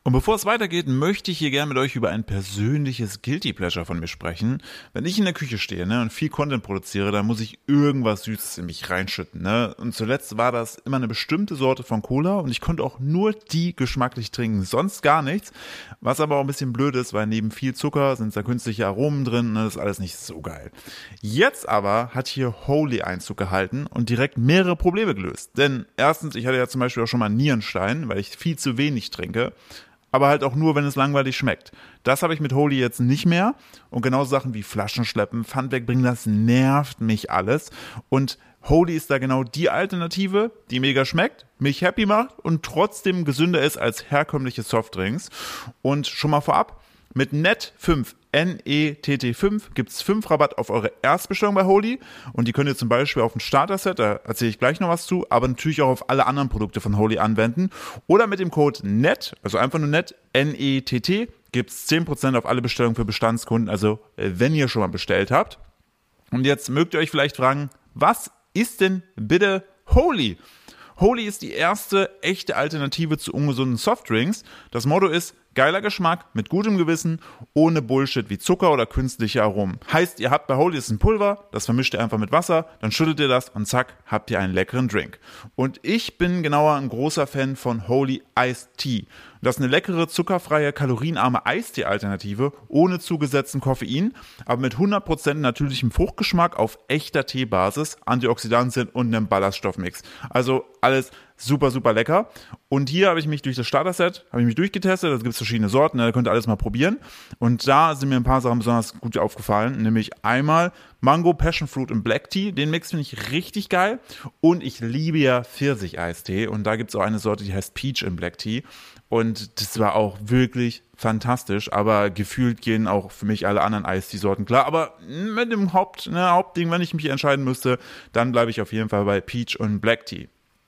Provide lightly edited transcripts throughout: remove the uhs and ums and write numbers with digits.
Und bevor es weitergeht, möchte ich hier gerne mit euch über ein persönliches Guilty Pleasure von mir sprechen. Wenn ich in der Küche stehe und viel Content produziere, dann muss ich irgendwas Süßes in mich reinschütten. Und zuletzt war das immer eine bestimmte Sorte von Cola und ich konnte auch nur die geschmacklich trinken, sonst gar nichts. Was aber auch ein bisschen blöd ist, weil neben viel Zucker sind da künstliche Aromen drin, das ist alles nicht so geil. Jetzt aber hat hier Holy Einzug gehalten und direkt mehrere Probleme gelöst. Denn erstens, ich hatte ja zum Beispiel auch schon mal Nierenstein, weil ich viel zu wenig trinke. Aber halt auch nur, wenn es langweilig schmeckt. Das habe ich mit Holy jetzt nicht mehr. Und genau Sachen wie Flaschen schleppen, Pfand wegbringen, das nervt mich alles. Und Holy ist da genau die Alternative, die mega schmeckt, mich happy macht und trotzdem gesünder ist als herkömmliche Softdrinks. Und schon mal vorab, mit NET5, NETT5 gibt's 5 Rabatt auf eure Erstbestellung bei Holy und die könnt ihr zum Beispiel auf ein Starter-Set, da erzähle ich gleich noch was zu, aber natürlich auch auf alle anderen Produkte von Holy anwenden oder mit dem Code NET, also einfach nur NET, NETT, gibt's 10% auf alle Bestellungen für Bestandskunden, also wenn ihr schon mal bestellt habt. Und jetzt mögt ihr euch vielleicht fragen, was ist denn bitte Holy? Holy ist die erste echte Alternative zu ungesunden Softdrinks. Das Motto ist, geiler Geschmack mit gutem Gewissen, ohne Bullshit wie Zucker oder künstliche Aromen. Heißt, ihr habt bei Holy ein Pulver, das vermischt ihr einfach mit Wasser, dann schüttelt ihr das und zack, habt ihr einen leckeren Drink. Und ich bin genauer ein großer Fan von Holy Iced Tea. Das ist eine leckere, zuckerfreie, kalorienarme Eistee-Alternative, ohne zugesetzten Koffein, aber mit 100% natürlichem Fruchtgeschmack auf echter Teebasis, Antioxidantien und einem Ballaststoffmix. Also alles super, super lecker. Und hier habe ich mich durch das Starter-Set, durchgetestet, da gibt es verschiedene Sorten, da könnt ihr alles mal probieren. Und da sind mir ein paar Sachen besonders gut aufgefallen, nämlich einmal Mango, Passion Fruit und Black Tea, den Mix finde ich richtig geil. Und ich liebe ja Pfirsich-Eistee und da gibt es auch eine Sorte, die heißt Peach in Black Tea. Und das war auch wirklich fantastisch, aber gefühlt gehen auch für mich alle anderen Eistee-Sorten klar. Aber mit dem Hauptding, wenn ich mich entscheiden müsste, dann bleibe ich auf jeden Fall bei Peach und Black Tea.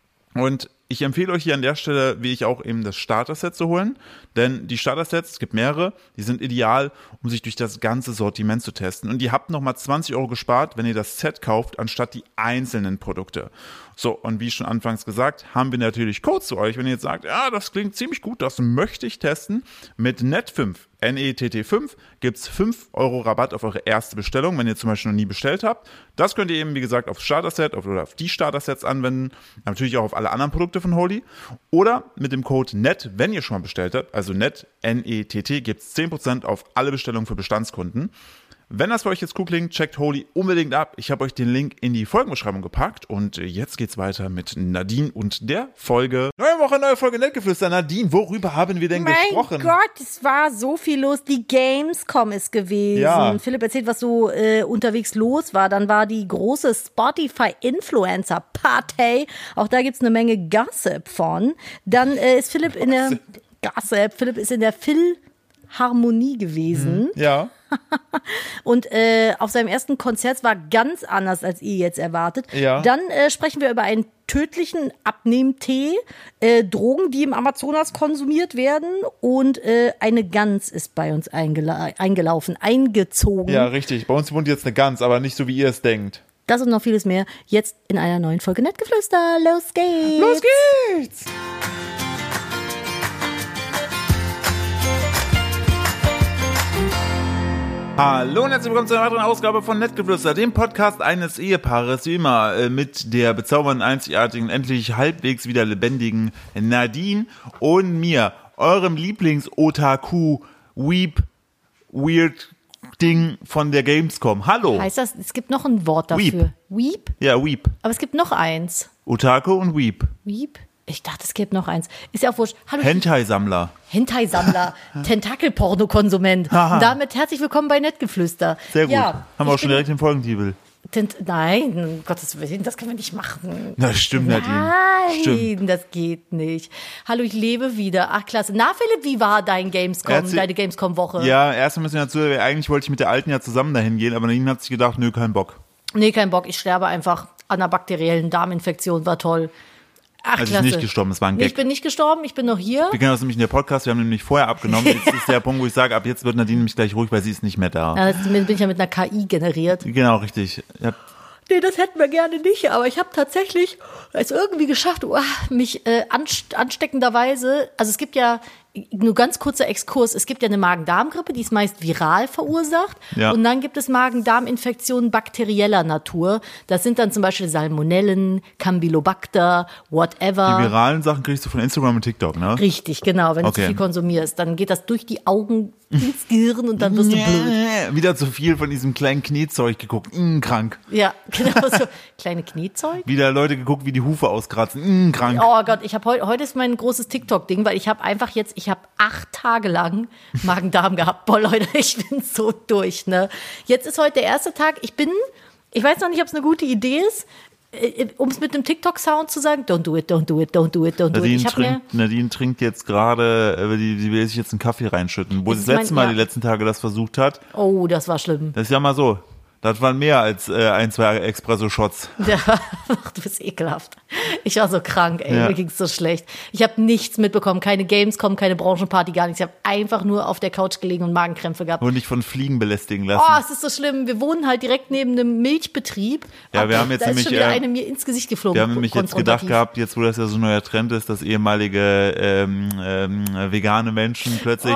Und ich empfehle euch hier an der Stelle, wie ich auch eben das Starter-Set zu holen, denn die Starter-Sets, es gibt mehrere, die sind ideal, um sich durch das ganze Sortiment zu testen. Und ihr habt nochmal 20 € gespart, wenn ihr das Set kauft, anstatt die einzelnen Produkte. So, und wie schon anfangs gesagt, haben wir natürlich Codes zu euch, wenn ihr jetzt sagt, ja, das klingt ziemlich gut, das möchte ich testen. Mit NET5, NETT5, gibt's 5 € Rabatt auf eure erste Bestellung, wenn ihr zum Beispiel noch nie bestellt habt. Das könnt ihr eben, wie gesagt, aufs Starter-Set oder auf die Starter-Sets anwenden, natürlich auch auf alle anderen Produkte von Holy. Oder mit dem Code NET, wenn ihr schon mal bestellt habt, also NET, NETT, gibt's 10% auf alle Bestellungen für Bestandskunden. Wenn das für euch jetzt cool klingt, checkt Holy unbedingt ab. Ich habe euch den Link in die Folgenbeschreibung gepackt und jetzt geht's weiter mit Nadine und der Folge. Neue Woche, neue Folge Nettgeflüster. Nadine, worüber haben wir denn gesprochen? Mein Gott, es war so viel los. Die Gamescom ist gewesen. Ja. Philipp erzählt, was so unterwegs los war. Dann war die große Spotify-Influencer-Party. Auch da gibt's eine Menge Gossip von. Dann ist Philipp in der Philharmonie gewesen. Ja. Und auf seinem ersten Konzert war ganz anders, als ihr jetzt erwartet. Ja. Dann sprechen wir über einen tödlichen Abnehmtee, Drogen, die im Amazonas konsumiert werden und eine Gans ist bei uns eingezogen. Ja, richtig. Bei uns wohnt jetzt eine Gans, aber nicht so, wie ihr es denkt. Das und noch vieles mehr jetzt in einer neuen Folge Nettgeflüster. Los geht's! Los geht's! Hallo und herzlich willkommen zu einer weiteren Ausgabe von Nettgeflüster, dem Podcast eines Ehepaares, wie immer, mit der bezaubernden, einzigartigen, endlich halbwegs wieder lebendigen Nadine und mir, eurem Lieblings-Otaku-Weep-Weird-Ding von der Gamescom. Hallo! Heißt das, es gibt noch ein Wort dafür? Weep? Ja, Weep. Aber es gibt noch eins. Otaku und Weep. Weep? Ich dachte, es gibt noch eins. Ist ja auch wurscht. Hallo. Hentai-Sammler. Hentai-Sammler. Tentakel-Porno-Konsument. Aha. Und damit herzlich willkommen bei Nettgeflüster. Sehr gut. Ja, haben wir auch schon direkt den Folgentitel. Nein, um Gottes Willen, das können wir nicht machen. Das stimmt, Nadine. Nein, Stimmt. das geht nicht. Hallo, ich lebe wieder. Ach, klasse. Na, Philipp, wie war deine Gamescom-Woche? Ja, erstmal müssen wir dazu, eigentlich wollte ich mit der Alten ja zusammen dahin gehen, aber Nadine hat sich gedacht, nö, kein Bock. Nee, kein Bock. Ich sterbe einfach an einer bakteriellen Darminfektion. War toll. Ach, also klasse. Ich bin nicht gestorben, es war ein Nee, Gag. ich bin nicht gestorben, ich bin noch hier. Wir kennen das nämlich in der Podcast, wir haben nämlich vorher abgenommen. Jetzt ist der Punkt, wo ich sage, ab jetzt wird Nadine nämlich gleich ruhig, weil sie ist nicht mehr da. Ja, jetzt bin ich ja mit einer KI generiert. Genau, richtig. Ja. Nee, das hätten wir gerne nicht, aber ich habe tatsächlich es irgendwie geschafft, mich ansteckenderweise, also es gibt ja, nur ganz kurzer Exkurs, es gibt ja eine Magen-Darm-Grippe, die ist meist viral verursacht und dann gibt es Magen-Darm-Infektionen bakterieller Natur. Das sind dann zum Beispiel Salmonellen, Campylobacter, whatever. Die viralen Sachen kriegst du von Instagram und TikTok, ne? Richtig, genau, wenn du zu viel konsumierst, dann geht das durch die Augen ins Gehirn und dann wirst du blöd. Wieder zu viel von diesem kleinen Kniezeug geguckt, krank. Ja, genau so. Kleine Kniezeug? Wieder Leute geguckt, wie die Hufe auskratzen, krank. Oh Gott, ich habe heute ist mein großes TikTok-Ding, weil ich habe 8 Tage lang Magen-Darm gehabt. Boah, Leute, ich bin so durch, ne? Jetzt ist heute der erste Tag. Ich weiß noch nicht, ob es eine gute Idee ist, um es mit einem TikTok-Sound zu sagen, don't do it, don't do it, don't do it, don't do it. Nadine trinkt jetzt gerade, die will sich jetzt einen Kaffee reinschütten, wo sie das letzte Mal die letzten Tage das versucht hat. Oh, das war schlimm. Das ist ja mal so. Das waren mehr als 1-2 Espresso-Shots. Ja, du bist ekelhaft. Ich war so krank, ey, mir ging's so schlecht. Ich habe nichts mitbekommen, keine Gamescom, keine Branchenparty, gar nichts. Ich habe einfach nur auf der Couch gelegen und Magenkrämpfe gehabt. Und dich von Fliegen belästigen lassen. Oh, es ist so schlimm. Wir wohnen halt direkt neben einem Milchbetrieb. Ja, wir haben jetzt da nämlich ist schon wieder eine mir ins Gesicht geflogen. Wir haben nämlich jetzt gedacht gehabt, jetzt wo das ja so ein neuer Trend ist, dass ehemalige vegane Menschen plötzlich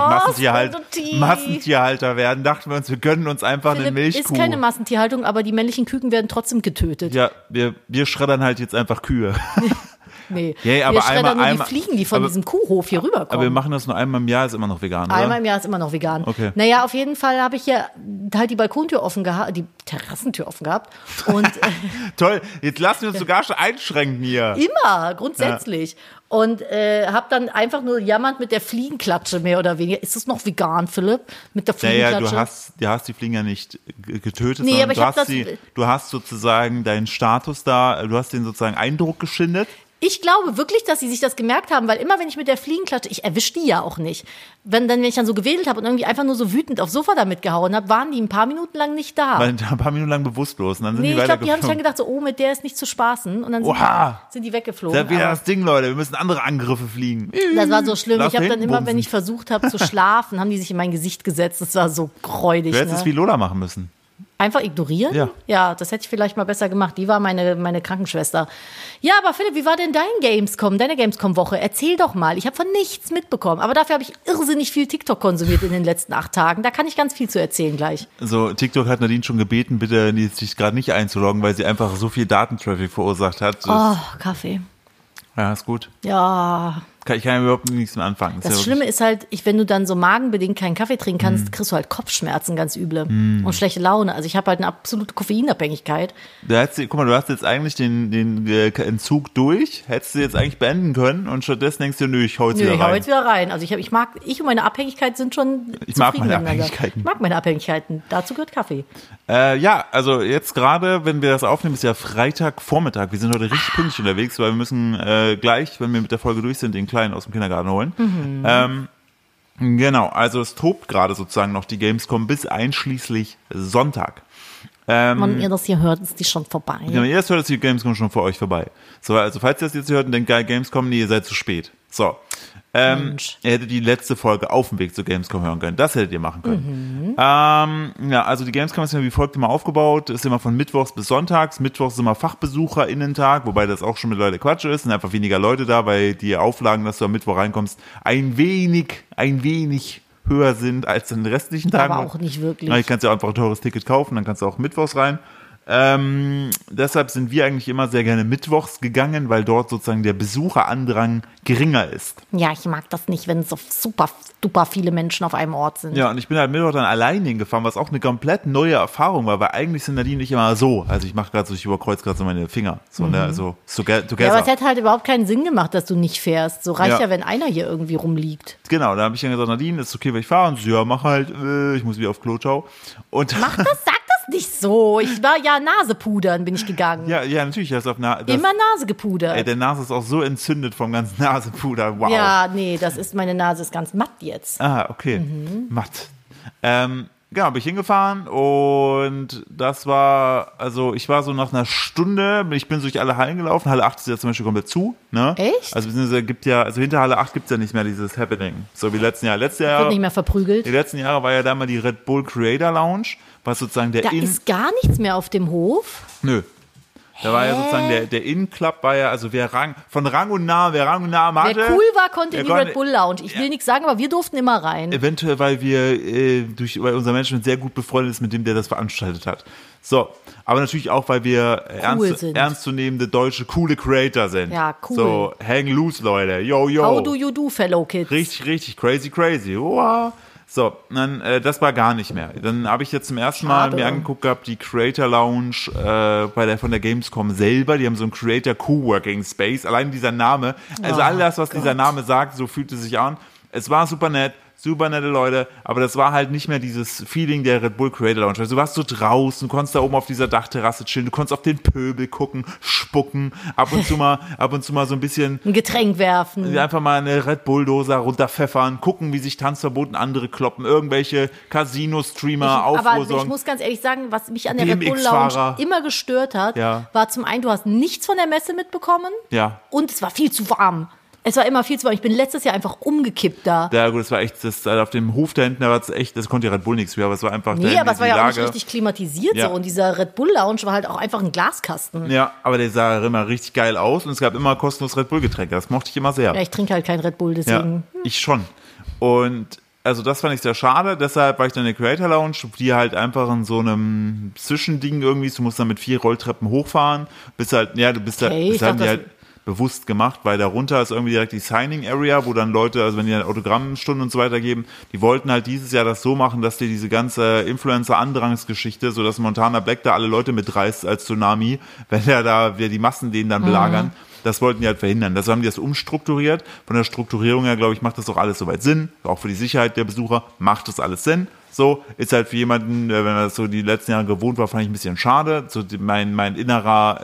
Massentierhalter werden, dachten wir uns, wir gönnen uns einfach eine Milchkuh. Ist keine Massentierhaltung, aber die männlichen Küken werden trotzdem getötet. Ja, wir schreddern halt jetzt einfach Kühe. Nee, aber wir schreddern nur die Fliegen, die von diesem Kuhhof hier rüberkommen. Aber wir machen das nur einmal im Jahr, ist immer noch vegan, oder? Einmal im Jahr ist immer noch vegan. Okay. Naja, auf jeden Fall habe ich hier halt die Balkontür offen gehabt, die Terrassentür offen gehabt. Und toll, jetzt lassen wir uns sogar schon einschränken hier. Immer, grundsätzlich. Ja. Und habe dann einfach nur jammernd mit der Fliegenklatsche mehr oder weniger. Ist das noch vegan, Philipp? Mit der Fliegenklatsche? Naja, du hast die Fliegen ja nicht getötet, nee, sondern aber du hast sozusagen deinen Status da, du hast den sozusagen Eindruck geschindet. Ich glaube wirklich, dass sie sich das gemerkt haben, weil immer, wenn ich mit der Fliegenklatsche, ich erwische die ja auch nicht. Wenn ich dann so gewedelt habe und irgendwie einfach nur so wütend aufs Sofa damit gehauen habe, waren die ein paar Minuten lang nicht da. Ein paar Minuten lang bewusstlos und dann sind die ich glaube, die haben weitergeflogen. sich dann gedacht, so, oh, mit der ist nicht zu spaßen. Und dann sind die weggeflogen. Das ist wieder das Ding, Leute, wir müssen andere Angriffe fliegen. Das war so schlimm. Ich habe dann immer, wenn ich versucht habe zu schlafen, haben die sich in mein Gesicht gesetzt. Das war so gräulich. Du hättest es wie Lola machen müssen. Einfach ignorieren? Ja, das hätte ich vielleicht mal besser gemacht. Die war meine Krankenschwester. Ja, aber Philipp, wie war denn deine Gamescom-Woche? Erzähl doch mal. Ich habe von nichts mitbekommen. Aber dafür habe ich irrsinnig viel TikTok konsumiert in den letzten 8 Tagen. Da kann ich ganz viel zu erzählen gleich. So, TikTok hat Nadine schon gebeten, bitte sich gerade nicht einzuloggen, weil sie einfach so viel Datentraffic verursacht hat. Kaffee. Ja, ist gut. Ja. Ich kann ja überhaupt nichts mehr anfangen. Das Schlimme ist halt, wenn du dann so magenbedingt keinen Kaffee trinken kannst, kriegst du halt Kopfschmerzen, ganz üble. Und schlechte Laune. Also ich habe halt eine absolute Koffeinabhängigkeit. Guck mal, du hast jetzt eigentlich den Entzug durch, hättest du jetzt eigentlich beenden können und stattdessen denkst du, ich hau jetzt wieder rein. Also ich und meine Abhängigkeit sind schon Ich mag meine Abhängigkeiten. Ich mag meine Abhängigkeiten. Dazu gehört Kaffee. Ja, also jetzt gerade, wenn wir das aufnehmen, ist ja Freitagvormittag. Wir sind heute richtig pünktlich unterwegs, weil wir müssen gleich, wenn wir mit der Folge durch sind, den Kleinen aus dem Kindergarten holen. Genau, also es tobt gerade sozusagen noch die Gamescom bis einschließlich Sonntag. Wenn ihr das hier hört, ist die schon vorbei. Wenn ihr das hört, ist die Gamescom schon für euch vorbei. So, also falls ihr das jetzt hört und denkt, geil, Gamescom, nee, ihr seid zu spät. So. Ihr hättet die letzte Folge auf dem Weg zur Gamescom hören können. Das hättet ihr machen können. Ja, also die Gamescom ist immer wie folgt immer aufgebaut. Ist immer von Mittwochs bis Sonntags. Mittwochs ist immer FachbesucherInnen-Tag, wobei das auch schon mittlerweile Quatsch ist. Sind einfach weniger Leute da, weil die Auflagen, dass du am Mittwoch reinkommst, ein wenig höher sind als in den restlichen Tagen. Aber auch nicht wirklich. Ich kannst ja einfach ein teures Ticket kaufen, dann kannst du auch mittwochs rein. Deshalb sind wir eigentlich immer sehr gerne mittwochs gegangen, weil dort sozusagen der Besucherandrang geringer ist. Ja, ich mag das nicht, wenn so super viele Menschen auf einem Ort sind. Ja, und ich bin halt Mittwoch dann allein hingefahren, was auch eine komplett neue Erfahrung war, weil eigentlich sind Nadine nicht immer so. Also ich mache gerade so, ich überkreuze gerade so meine Finger. So, ne, also together. Ja, aber es hätte halt überhaupt keinen Sinn gemacht, dass du nicht fährst. So reicht ja, wenn einer hier irgendwie rumliegt. Genau, da habe ich dann gesagt, Nadine, ist okay, wenn ich fahre? Und sie, ja, mach halt, ich muss wieder auf Klo, ciao. Und sag das nicht so. Ich war ja Nasepudern, bin ich gegangen. Ja, natürlich hast du auf immer Nase gepudert. Ey, der Nase ist auch so entzündet vom ganzen Nasepuder. Wow. Ja, nee, meine Nase ist ganz matt jetzt. Ah, okay. Matt. Genau, bin ich hingefahren und das war, also ich war so nach einer Stunde, ich bin durch alle Hallen gelaufen. Halle 8 ist ja zum Beispiel komplett zu, ne? Echt? Also hinter Halle 8 gibt's ja nicht mehr dieses Happening. So wie letzten Jahr. Wird nicht mehr verprügelt. Die letzten Jahre war ja da mal die Red Bull Creator Lounge, was sozusagen Da ist gar nichts mehr auf dem Hof. Nö. Da war ja sozusagen der In-Club war ja, also wer Rang und Namen hatte. Wer cool war, konnte in die Red Bull Lounge. Ich will nichts sagen, aber wir durften immer rein. Eventuell, weil weil unser Management sehr gut befreundet ist mit dem, der das veranstaltet hat. So, aber natürlich auch, weil wir ernstzunehmende deutsche coole Creator sind. Ja, cool. So, hang loose, Leute. Yo, yo. How do you do, fellow kids? Richtig, crazy. Wow. So, dann, das war gar nicht mehr. Dann habe ich jetzt zum ersten Mal mir angeguckt gehabt, die Creator Lounge von der Gamescom selber. Die haben so einen Creator Coworking Space. Allein dieser Name, also all das, was dieser Name sagt, so fühlt es sich an. Es war super nette Leute, aber das war halt nicht mehr dieses Feeling der Red Bull Creator Lounge. Also du warst so draußen, du konntest da oben auf dieser Dachterrasse chillen, du konntest auf den Pöbel gucken, spucken, ab und zu mal so ein bisschen ein Getränk werfen. Einfach mal eine Red Bull-Dose runterpfeffern, gucken, wie sich Tanzverboten andere kloppen, irgendwelche Casino-Streamer Aber ich muss ganz ehrlich sagen, was mich an der Red Bull Lounge immer gestört hat, war zum einen, du hast nichts von der Messe mitbekommen und es war viel zu warm. Es war immer viel zu warm. Ich bin letztes Jahr einfach umgekippt da. Ja gut, das war echt, auf dem Hof da hinten, da war es echt, das konnte ja Red Bull nichts für, aber es war einfach Nee, aber es war ja auch nicht richtig klimatisiert so und dieser Red Bull Lounge war halt auch einfach ein Glaskasten. Ja, aber der sah immer richtig geil aus und es gab immer kostenlos Red Bull Getränke, das mochte ich immer sehr. Ja, ich trinke halt kein Red Bull, deswegen. Ja, ich schon. Und also das fand ich sehr schade, deshalb war ich dann in der Creator Lounge, die halt einfach in so einem Zwischending irgendwie, du musst dann mit 4 Rolltreppen hochfahren, bist halt bewusst gemacht, weil darunter ist irgendwie direkt die Signing Area, wo dann Leute, also wenn die dann Autogrammstunden und so weiter geben, die wollten halt dieses Jahr das so machen, dass die diese ganze Influencer-Andrangsgeschichte, so dass Montana Black da alle Leute mitreißt als Tsunami, wenn wir die Massen den dann belagern, das wollten die halt verhindern. Das haben die das umstrukturiert. Von der Strukturierung her, glaube ich, macht das auch alles soweit Sinn. Auch für die Sicherheit der Besucher macht das alles Sinn. So, ist halt für jemanden, wenn man das so die letzten Jahre gewohnt war, fand ich ein bisschen schade. So mein innerer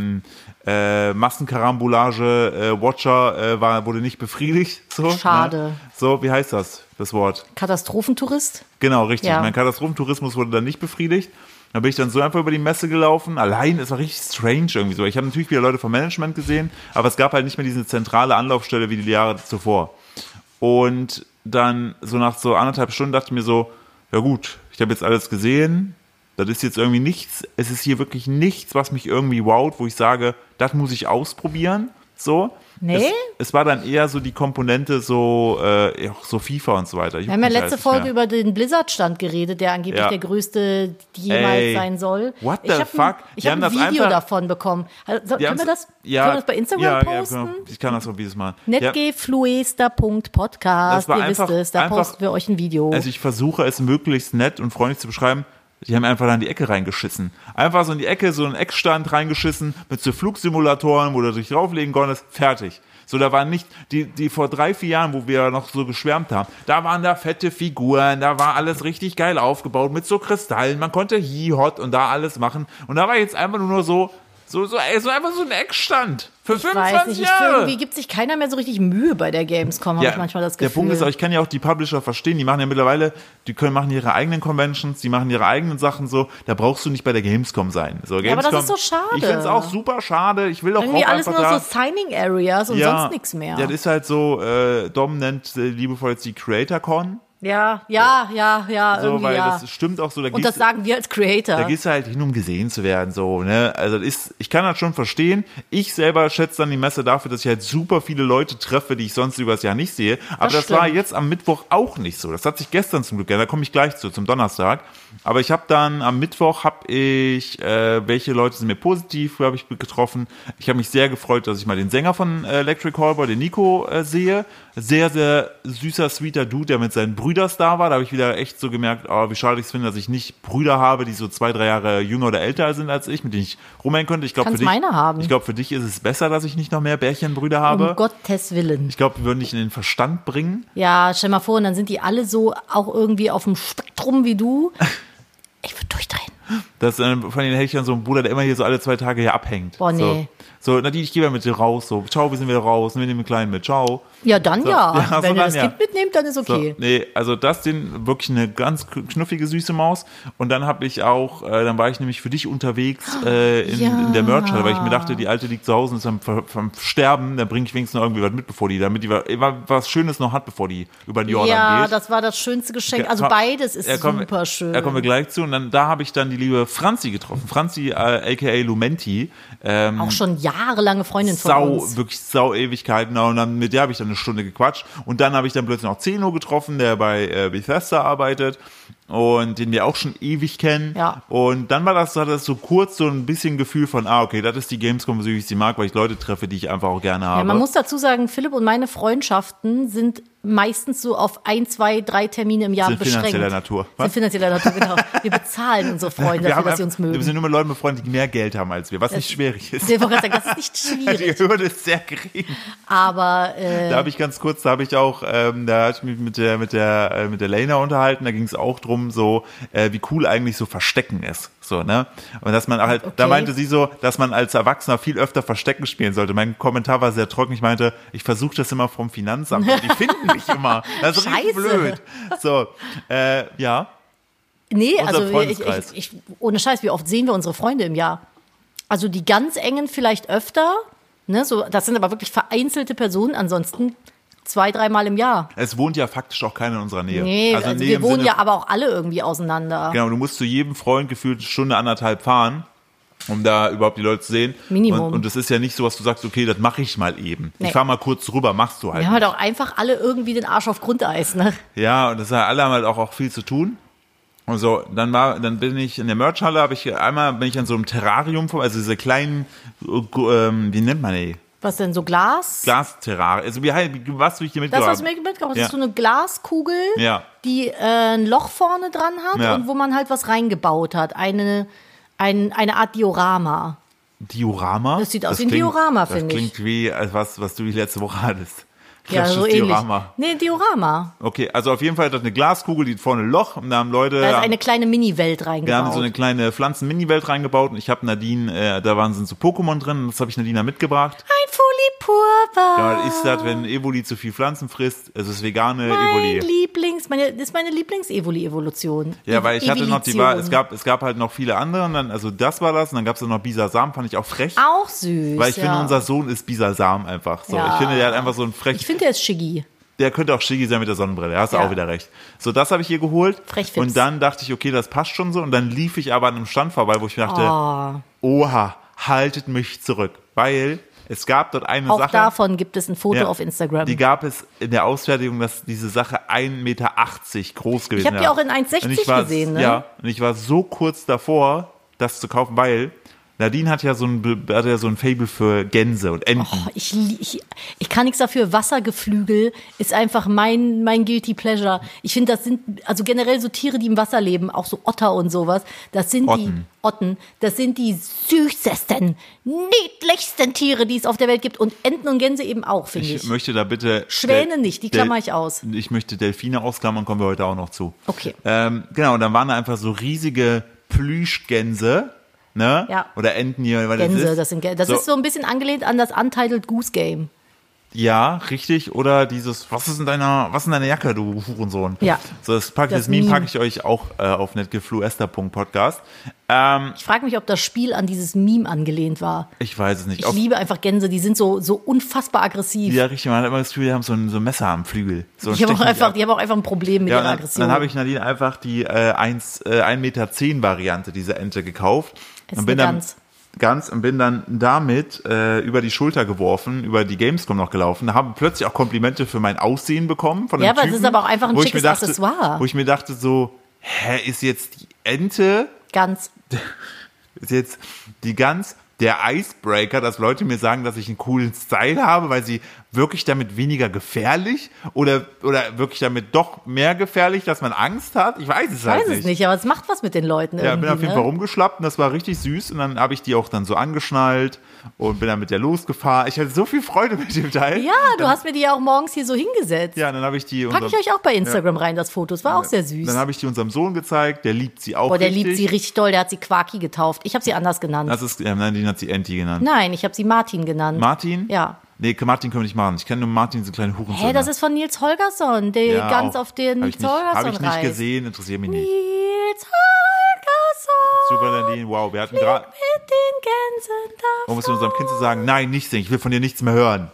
Massenkarambolage-Watcher wurde nicht befriedigt. So, schade. Ne? So, wie heißt das Wort? Katastrophentourist? Genau, richtig. Ja. Mein Katastrophentourismus wurde dann nicht befriedigt. Da bin ich dann so einfach über die Messe gelaufen. Allein, es war richtig strange irgendwie so. Ich habe natürlich wieder Leute vom Management gesehen, aber es gab halt nicht mehr diese zentrale Anlaufstelle wie die Jahre zuvor. Und dann so nach so 1,5 Stunden dachte ich mir so, ja gut, ich habe jetzt alles gesehen. Das ist jetzt irgendwie nichts, es ist hier wirklich nichts, was mich irgendwie wowt, wo ich sage, das muss ich ausprobieren, so. Nee? Es war dann eher so die Komponente so FIFA und so weiter. Wir haben ja letzte Folge über den Blizzard-Stand geredet, der angeblich der größte jemals sein soll. What the fuck? Ich habe ein Video davon bekommen. Also, können wir das bei Instagram posten? Ja, ich kann das auch dieses Mal. netgefluester.podcast, ihr wisst es, da posten wir euch ein Video. Also ich versuche es möglichst nett und freundlich zu beschreiben. Die haben einfach da in die Ecke reingeschissen. Einfach so in die Ecke, so einen Eckstand reingeschissen, mit so Flugsimulatoren, wo du dich drauflegen konntest, fertig. So, da waren nicht, die vor 3-4 Jahren, wo wir noch so geschwärmt haben, da waren da fette Figuren, da war alles richtig geil aufgebaut, mit so Kristallen, man konnte Hot und da alles machen. Und da war jetzt einfach nur so einfach so ein Eckstand. Für 25 Jahre. Irgendwie gibt sich keiner mehr so richtig Mühe bei der Gamescom, habe ich manchmal das Gefühl. Der Punkt ist auch, ich kann ja auch die Publisher verstehen, die machen ja mittlerweile, machen ihre eigenen Conventions, die machen ihre eigenen Sachen so, da brauchst du nicht bei der Gamescom sein. So, Gamescom, aber das ist so schade. Ich finde es auch super schade, ich will auch irgendwie auch alles nur so Signing Areas und sonst nichts mehr. Ja, das ist halt so, Dom nennt liebevoll jetzt die CreatorCon. Ja, so, irgendwie weil das stimmt auch so. Und das sagen wir als Creator. Da gehst du halt hin, um gesehen zu werden, so, ne. Also ich kann das schon verstehen. Ich selber schätze dann die Messe dafür, dass ich halt super viele Leute treffe, die ich sonst übers Jahr nicht sehe. Aber das war jetzt am Mittwoch auch nicht so. Das hat sich gestern zum Glück, da komme ich gleich zum Donnerstag. Aber ich habe dann am Mittwoch welche Leute sind mir positiv, habe ich getroffen. Ich habe mich sehr gefreut, dass ich mal den Sänger von Electric Callboy, den Nico, sehe. Sehr, sehr süßer, sweeter Dude, der mit seinen Brüdern da war. Da habe ich wieder echt so gemerkt, wie schade ich es finde, dass ich nicht Brüder habe, die so 2-3 Jahre jünger oder älter sind als ich, mit denen ich rumhängen könnte. Ich glaube, für dich ist es besser, dass ich nicht noch mehr Bärchenbrüder habe. Um Gottes Willen. Ich glaube, die würden dich in den Verstand bringen. Ja, stell mal vor, und dann sind die alle so auch irgendwie auf dem Spektrum wie du. Ich würde durchdrehen. Von denen hätte ich dann so einen Bruder, der immer hier so alle 2 Tage hier abhängt. Boah, nee. So, Nadine, ich gehe mal mit dir raus. So, ciao, wir sind wieder raus. Wir nehmen den Kleinen mit. Ciao. Ja, dann so, wenn ihr das Kind mitnehmt, dann ist okay. So, nee, also wirklich eine ganz knuffige, süße Maus. Und dann habe ich auch, dann war ich nämlich für dich unterwegs in der Merch-Halle, weil ich mir dachte, die Alte liegt zu Hause und ist am Sterben, dann bringe ich wenigstens noch irgendwie was mit, damit die was Schönes noch hat, bevor die über den Jordan geht. Ja, das war das schönste Geschenk. Also beides ist super schön. Da kommen wir gleich zu. Und dann da habe ich dann die liebe Franzi getroffen. Franzi, a.k.a. Lumenti. Auch schon jahrelange Freundin von uns. Wirklich sau Ewigkeiten. Und dann, mit der habe ich dann eine Stunde gequatscht. Und dann habe ich dann plötzlich noch Zeno getroffen, der bei Bethesda arbeitet. Und den wir auch schon ewig kennen. Ja. Und dann hat das so kurz so ein bisschen Gefühl von, okay, das ist die Gamescom, so wie ich sie mag, weil ich Leute treffe, die ich einfach auch gerne habe. Ja, man muss dazu sagen, Philipp und meine Freundschaften sind meistens so auf 1, 2, 3 Termine im Jahr Sind beschränkt. finanzieller Natur. Sind finanzieller Natur, genau. Wir bezahlen unsere Freunde dafür, dass sie uns mögen. Wir sind nur mit Leuten befreundet, die mehr Geld haben als wir, was nicht schwierig ist. Ich wollte gerade sagen, das ist nicht schwierig. Die Hürde ist sehr gering. Aber da habe ich ganz kurz, da hatte ich mich mit der Lena unterhalten, da ging es auch drum, so wie cool eigentlich so Verstecken ist. So, ne? Und dass man halt, da meinte sie so, dass man als Erwachsener viel öfter Verstecken spielen sollte. Mein Kommentar war sehr trocken. Ich meinte, ich versuche das immer vom Finanzamt und die finden mich immer. Das ist richtig blöd. So, ja. Nee, Unser also ich, ohne Scheiß, wie oft sehen wir unsere Freunde im Jahr? Also die ganz engen vielleicht öfter, ne? So, das sind aber wirklich vereinzelte Personen, ansonsten 2, 3 Mal im Jahr. Es wohnt ja faktisch auch keiner in unserer Nähe. Nee, also wir wohnen ja aber auch alle irgendwie auseinander. Genau, du musst zu jedem Freund gefühlt 1 Stunde, 1,5 fahren, um da überhaupt die Leute zu sehen. Minimum. Und das ist ja nicht so, was du sagst, okay, das mache ich mal eben. Nee. Ich fahre mal kurz rüber, machst du halt. Wir haben halt auch einfach alle irgendwie den Arsch auf Grundeis, ne? Ja, und alle haben halt auch viel zu tun. Und so, dann bin ich in der Merchhalle, bin ich an so einem Terrarium, also diese kleinen, wie nennt man die? Was denn, so Glas? Glasterrarium. Also was will ich dir mitgebracht? Das, was du mir mitgebracht hast, ist so eine Glaskugel, die ein Loch vorne dran hat und wo man halt was reingebaut hat. Eine Art Diorama. Diorama? Das sieht aus wie ein Diorama, finde ich. Das klingt wie was du die letzte Woche hattest. Ja, so ähnlich. Diorama. Nee, Diorama. Okay, also auf jeden Fall hat das eine Glaskugel, die hat vorne ein Loch und da haben Leute... Da ist eine kleine Mini-Welt reingebaut. Wir haben so eine kleine Pflanzen-Mini-Welt reingebaut und ich habe Nadine, sind so Pokémon drin und das habe ich Nadine mitgebracht. Ein Fulipurba. Ja, was ist das, wenn Evoli zu viel Pflanzen frisst? Es ist vegane Evoli. Das ist meine Lieblings-Evoli-Evolution. Ja, weil ich hatte noch, es gab halt noch viele andere und dann, also das war das und dann gab es noch Bisasam, fand ich auch frech. Auch süß, weil ich finde, unser Sohn ist Bisasam einfach so. Ja. Ich finde, der hat einfach so ein frech... Ich finde, der ist Shiggy. Der könnte auch Shiggy sein mit der Sonnenbrille, da hast du auch wieder recht. So, das habe ich ihr geholt. Frechfips. Und dann dachte ich, okay, das passt schon so. Und dann lief ich aber an einem Stand vorbei, wo ich mir dachte, oha, haltet mich zurück. Weil es gab dort eine auch Sache. Auch davon gibt es ein Foto auf Instagram. Die gab es in der Ausfertigung, dass diese Sache 1,80 Meter groß gewesen ist. Ich habe die auch in 1,60 gesehen, ne? Ja, und ich war so kurz davor, das zu kaufen, weil... Nadine hat ja so ein Faible für Gänse und Enten. Oh, ich kann nichts dafür. Wassergeflügel ist einfach mein Guilty Pleasure. Ich finde, das sind, also generell so Tiere, die im Wasser leben, auch so Otter und sowas, das sind Otten, das sind die süßesten, niedlichsten Tiere, die es auf der Welt gibt. Und Enten und Gänse eben auch, finde ich. Ich möchte da bitte... Schwäne nicht, die klammer ich aus. Ich möchte Delfine ausklammern, kommen wir heute auch noch zu. Okay. Genau, und dann waren da einfach so riesige Plüschgänse, ne? Ja. Oder Enten hier, weil Gänse, das ist so ein bisschen angelehnt an das Untitled Goose Game. Ja, richtig. Oder dieses, was ist in deiner Jacke, du Hurensohn? Ja. So, das Meme packe ich euch auch auf netgefluester.podcast. Ich frage mich, ob das Spiel an dieses Meme angelehnt war. Ich weiß es nicht. Ich liebe einfach Gänse, die sind so unfassbar aggressiv. Ja, richtig. Man hat immer das Gefühl, die haben so ein Messer am Flügel. So die haben auch einfach ein Problem mit ihrer Aggression. Dann habe ich Nadine einfach die 1,10 Meter Variante dieser Ente gekauft. Es ist eine Gans. Und bin dann damit über die Schulter geworfen, über die Gamescom noch gelaufen, habe plötzlich auch Komplimente für mein Aussehen bekommen von einem Typen. Ja, aber es ist aber auch einfach ein schickes Accessoire. Wo ich mir dachte so, ist jetzt die Ente... Gans. Ist jetzt die Gans der Icebreaker, dass Leute mir sagen, dass ich einen coolen Style habe, weil sie wirklich damit weniger gefährlich oder wirklich damit doch mehr gefährlich, dass man Angst hat? Ich weiß es halt nicht. Ich weiß es nicht, aber es macht was mit den Leuten irgendwie. Ja, bin auf jeden Fall rumgeschlappt und das war richtig süß und dann habe ich die auch dann so angeschnallt und bin dann mit der losgefahren. Ich hatte so viel Freude mit dem Teil. Ja, du hast mir die ja auch morgens hier so hingesetzt. Ja, dann habe ich die... Packe ich euch auch bei Instagram rein, das Foto. Das war auch sehr süß. Dann habe ich die unserem Sohn gezeigt, der liebt sie auch der liebt sie richtig doll, der hat sie Quaki getauft. Ich habe sie anders genannt. Nein, den hat sie Enti genannt. Nein, ich habe sie Martin genannt. Martin? Ja. Nee, Martin können wir nicht machen. Ich kenne nur Martin, so kleine Hurensohn. Das ist von Nils Holgersson, der ganz auf den Nils Holgersson Habe ich nicht gesehen, interessiert mich nicht. Nils Holgersson. Super, Nadine, wow. Wir hatten gerade... mit den Gänsen davon. Um es unserem Kind zu sagen, nein, nicht singen, ich will von dir nichts mehr hören. Das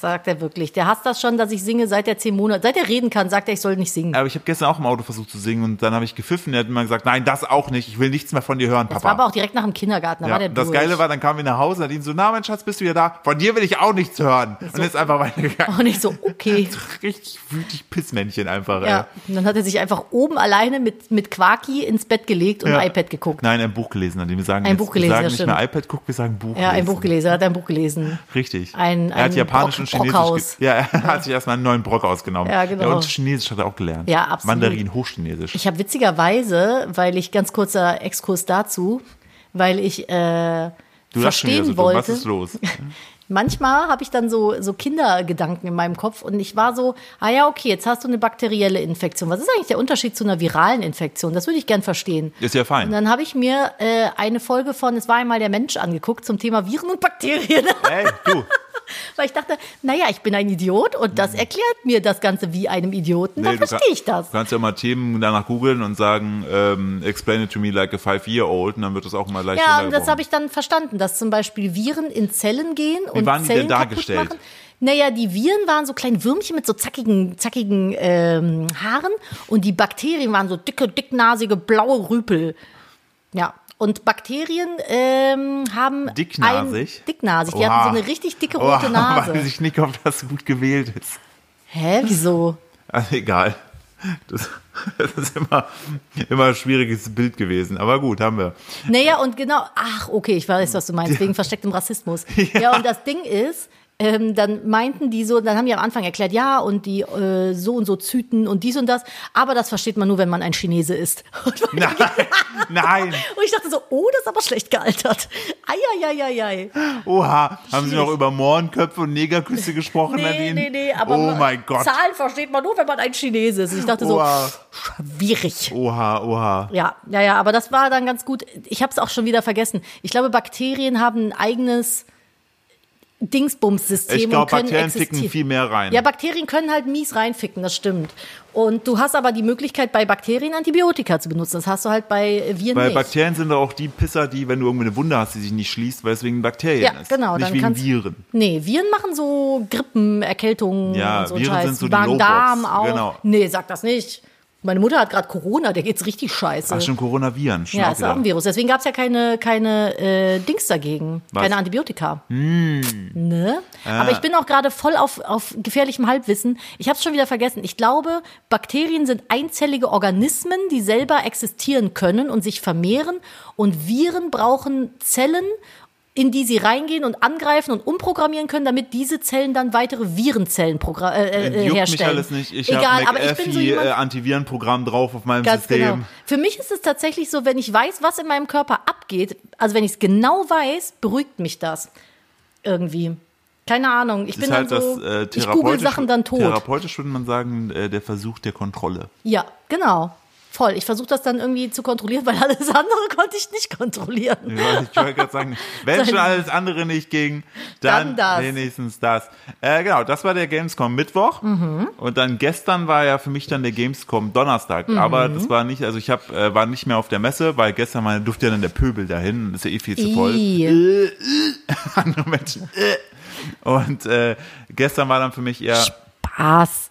sagt er wirklich. Der hasst das schon, dass ich singe, seit er 10 Monate, seit er reden kann, sagt er, ich soll nicht singen. Aber ich habe gestern auch im Auto versucht zu singen und dann habe ich gepfiffen. Er hat immer gesagt, nein, das auch nicht. Ich will nichts mehr von dir hören, Papa. Das war aber auch direkt nach dem Kindergarten. Da war der das durch. Geile war, dann kamen wir nach Hause und hat ihn so, na, mein Schatz, bist du wieder da? Von dir will ich auch nichts hören. Und ist einfach weitergegangen. Und ich so, okay. Richtig wütig Pissmännchen einfach, Ja, und dann hat er sich einfach oben alleine mit Quaki ins Bett gelegt und ein iPad geguckt. Nein, ein Buch gelesen. An dem wir sagen, Ein Buch gelesen, wir sagen ja, nicht stimmt. mehr iPad gucken, wir sagen Buch Ja, lesen. ein Buch gelesen, er hat ein Buch gelesen. Richtig. Er hat Japanisch und Chinesisch. Brockhaus. Er hat sich erstmal einen neuen Brock ausgenommen. Ja, genau. Und Chinesisch hat er auch gelernt. Ja, absolut. Mandarin, Hochchinesisch. Ich habe witzigerweise, weil ich ganz kurzer Exkurs dazu, weil ich Du lachst schon wieder verstehen so dumm. wollte. Was ist los? Manchmal habe ich dann so Kindergedanken in meinem Kopf und ich war so, ja, okay, jetzt hast du eine bakterielle Infektion. Was ist eigentlich der Unterschied zu einer viralen Infektion? Das würde ich gern verstehen. Ist ja fein. Und dann habe ich mir eine Folge von Es war einmal der Mensch angeguckt zum Thema Viren und Bakterien. Ey, du. Weil ich dachte, naja, ich bin ein Idiot und das erklärt mir das Ganze wie einem Idioten. Dann verstehe ich das. Du kannst ja mal Themen danach googeln und sagen, explain it to me like a 5-year-old und dann wird das auch mal leicht Ja, und das runtergebrochen. habe ich dann verstanden, dass zum Beispiel Viren in Zellen gehen und waren die Zellen denn kaputt dargestellt? machen. Naja, die Viren waren so kleine Würmchen mit so zackigen Haaren und die Bakterien waren so dicke, dicknasige, blaue Rüpel. Ja. Und Bakterien haben Dicknasig? Dicknasig. Die Oha. hatten so eine richtig dicke rote Nase. Weiß ich nicht, ob das gut gewählt ist. Hä, wieso? Also egal. Das ist immer ein schwieriges Bild gewesen. Aber gut, haben wir. Naja, und genau, ach, okay, ich weiß, was du meinst, wegen verstecktem Rassismus. Ja, und das Ding ist, dann meinten die so, dann haben die am Anfang erklärt, ja, und die so und so Zyten und dies und das, aber das versteht man nur, wenn man ein Chinese ist. Nein. Und ich dachte so, oh, das ist aber schlecht gealtert. Eieieiei. Oha, haben Sie noch über Mohrenköpfe und Negerküsse gesprochen, Nadine? Nee, aber oh mein Gott. Zahlen versteht man nur, wenn man ein Chinese ist. Und ich dachte Oha. so, schwierig. Oha. Ja, aber das war dann ganz gut. Ich habe es auch schon wieder vergessen. Ich glaube, Bakterien haben ein eigenes Dingsbums-System. Ich glaube, und können Bakterien existieren. ficken viel mehr rein. Ja, Bakterien können halt mies reinficken, das stimmt. Und du hast aber die Möglichkeit, bei Bakterien Antibiotika zu benutzen. Das hast du halt bei Viren Weil nicht. Bakterien sind doch auch die Pisser, die, wenn du irgendwie eine Wunde hast, die sich nicht schließt, weil es wegen Bakterien Ja, ist. genau, Nicht dann wegen kannst- Viren. Nee, Viren machen so Grippen, Erkältungen Ja, und so Viren Scheiß. sind so die Magen-Darm Low-Bots, auch. genau. Nee, sag das nicht. Meine Mutter hat gerade Corona, der geht's richtig scheiße. Ach, schon Coronaviren. Schon Ja, auch ist auch ein wieder. Virus. Deswegen gab's ja keine Dings dagegen. Was? Keine Antibiotika. Ne? Aber ich bin auch gerade voll auf gefährlichem Halbwissen. Ich habe es schon wieder vergessen. Ich glaube, Bakterien sind einzellige Organismen, die selber existieren können und sich vermehren. Und Viren brauchen Zellen, in die sie reingehen und angreifen und umprogrammieren können, damit diese Zellen dann weitere Virenzellen Juckt herstellen. mich alles nicht. Ich Egal, habe aber ich bin so jemand, Antivirenprogramm drauf auf meinem ganz System. genau. Für mich ist es tatsächlich so, wenn ich weiß, was in meinem Körper abgeht, also wenn ich es genau weiß, beruhigt mich das irgendwie. Keine Ahnung. Ich Das bin ist halt dann so, das ich google Sachen dann tot. Therapeutisch würde man sagen, der Versuch der Kontrolle. Ja, genau. Voll. Ich versuche das dann irgendwie zu kontrollieren, weil alles andere konnte ich nicht kontrollieren. Ja, ich wollte gerade sagen, wenn schon alles andere nicht ging, dann das. wenigstens das. Genau, das war der Gamescom Mittwoch. Und dann gestern war ja für mich dann der Gamescom Donnerstag. Aber das war nicht, also ich war nicht mehr auf der Messe, weil gestern durfte ja dann der Pöbel dahin. Das ist ja eh viel zu voll. Andere Menschen. Und gestern war dann für mich eher Spaß.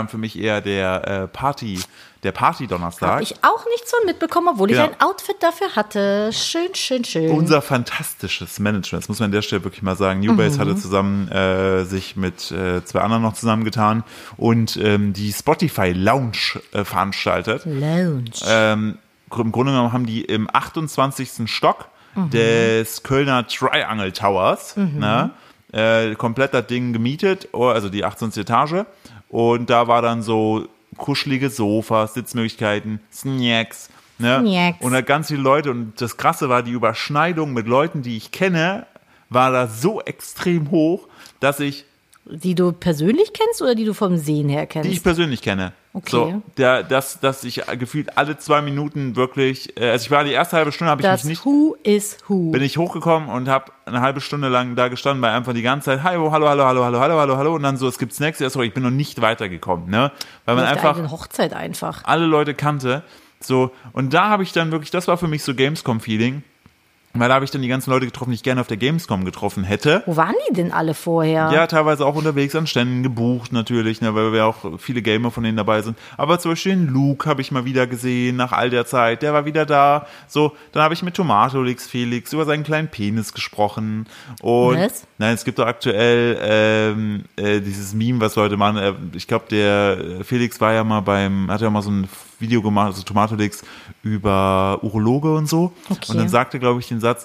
der Party-Donnerstag. Habe ich auch nichts von mitbekommen, obwohl ich Ja. ein Outfit dafür hatte. Schön, schön, schön. Unser fantastisches Management, das muss man an der Stelle wirklich mal sagen. Newbase hatte zusammen sich mit 2 anderen noch zusammengetan und die Spotify Lounge veranstaltet. Lounge. Im Grunde genommen haben die im 28. Stock des Kölner Triangle Towers komplett das Ding gemietet, also die 18. Etage. Und da war dann so kuschelige Sofas, Sitzmöglichkeiten, Snacks. Ne? Snacks. Und da ganz viele Leute. Und das Krasse war, die Überschneidung mit Leuten, die ich kenne, war da so extrem hoch, dass ich, Die du persönlich kennst oder die du vom Sehen her kennst? die ich persönlich kenne. Okay. So, dass ich gefühlt alle 2 Minuten wirklich, also ich war die erste halbe Stunde, habe ich das mich nicht, Who is Who. bin ich hochgekommen und habe eine halbe Stunde lang da gestanden, weil einfach die ganze Zeit, hallo, und dann so, es gibt Snacks, ja, sorry, ich bin noch nicht weitergekommen, ne, weil man Auf der einfach eigenen Hochzeit einfach. alle Leute kannte, so, und da habe ich dann wirklich, das war für mich so Gamescom-Feeling, Weil da habe ich dann die ganzen Leute getroffen, die ich gerne auf der Gamescom getroffen hätte. Wo waren die denn alle vorher? Ja, teilweise auch unterwegs an Ständen gebucht natürlich, ne, weil wir auch viele Gamer von denen dabei sind. Aber zum Beispiel den Luke habe ich mal wieder gesehen, nach all der Zeit. Der war wieder da. So, dann habe ich mit Tomatolix Felix über seinen kleinen Penis gesprochen. Und was? Nein, es gibt doch aktuell dieses Meme, was Leute machen. Ich glaube, der Felix war ja mal hat ja mal so ein Video gemacht, also Tomatolix, über Urologe und so. Okay. Und dann sagte, glaube ich, den Satz,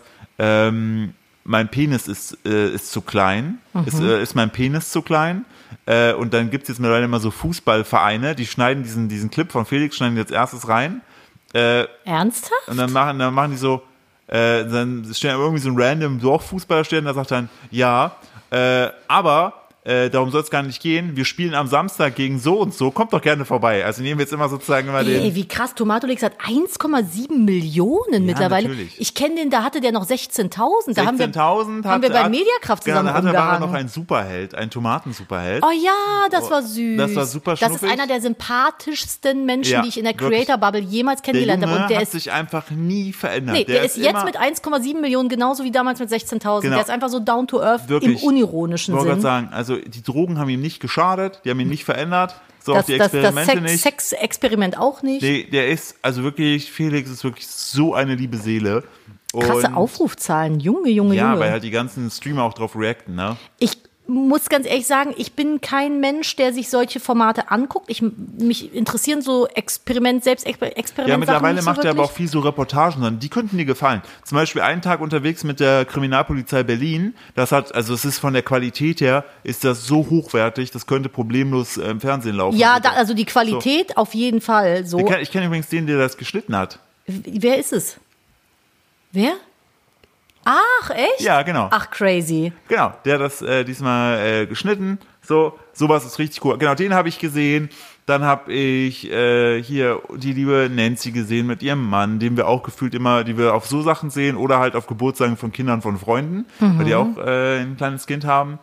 mein Penis ist zu klein. Ist mein Penis zu klein? Und dann gibt es jetzt mittlerweile immer so Fußballvereine, die schneiden diesen Clip von Felix, schneiden jetzt erstes rein. Ernsthaft? Und dann machen die so, dann stellen irgendwie so ein random Dorffußballer stehen, da sagt dann, ja, aber darum soll es gar nicht gehen. Wir spielen am Samstag gegen so und so. Kommt doch gerne vorbei. Also nehmen wir jetzt immer sozusagen immer den. Ey, wie krass. Tomatolix hat 1,7 Millionen mittlerweile. Natürlich. Ich kenne den, da hatte der noch 16.000. Da haben wir 16.000 bei Mediakraft zusammen da war er rumgehangen. noch ein Superheld, ein Tomatensuperheld. Oh ja, das war süß. Das war super Das ist schnuffig. einer der sympathischsten Menschen, Ja, die ich in der wirklich. Creator-Bubble jemals Der kennengelernt habe. Junge Und der hat ist sich einfach nie verändert. Nee, der ist jetzt immer, mit 1,7 Millionen genauso wie damals mit 16.000. Genau. Der ist einfach so down to earth Wirklich. im unironischen Ich wollte gerade Sinn. sagen, also die Drogen haben ihm nicht geschadet, die haben ihn nicht verändert, so auch Das, die das Experimente nicht. Sexexperiment auch nicht. Nee, der ist, also wirklich, Felix ist wirklich so eine liebe Seele. Krasse Und Aufrufzahlen. Junge. ja, weil halt die ganzen Streamer auch drauf reacten, ne? Ich muss ganz ehrlich sagen, ich bin kein Mensch, der sich solche Formate anguckt. Mich interessieren so Selbstexperiment. Ja, mittlerweile nicht so macht er aber auch wirklich. viel so Reportagen, sondern die könnten dir gefallen. Zum Beispiel einen Tag unterwegs mit der Kriminalpolizei Berlin. Also es ist von der Qualität her, ist das so hochwertig, das könnte problemlos im Fernsehen laufen. Ja, also die Qualität auf jeden Fall so. Ich kenne übrigens den, der das geschnitten hat. Wer ist es? Wer? Ach, echt? Ja, genau. Ach, crazy. Genau, der hat das diesmal geschnitten. Sowas ist richtig cool. Genau, den habe ich gesehen. Dann habe ich hier die liebe Nancy gesehen mit ihrem Mann, den wir auch gefühlt immer, die wir auf so Sachen sehen oder halt auf Geburtstagen von Kindern von Freunden, weil die auch ein kleines Kind haben.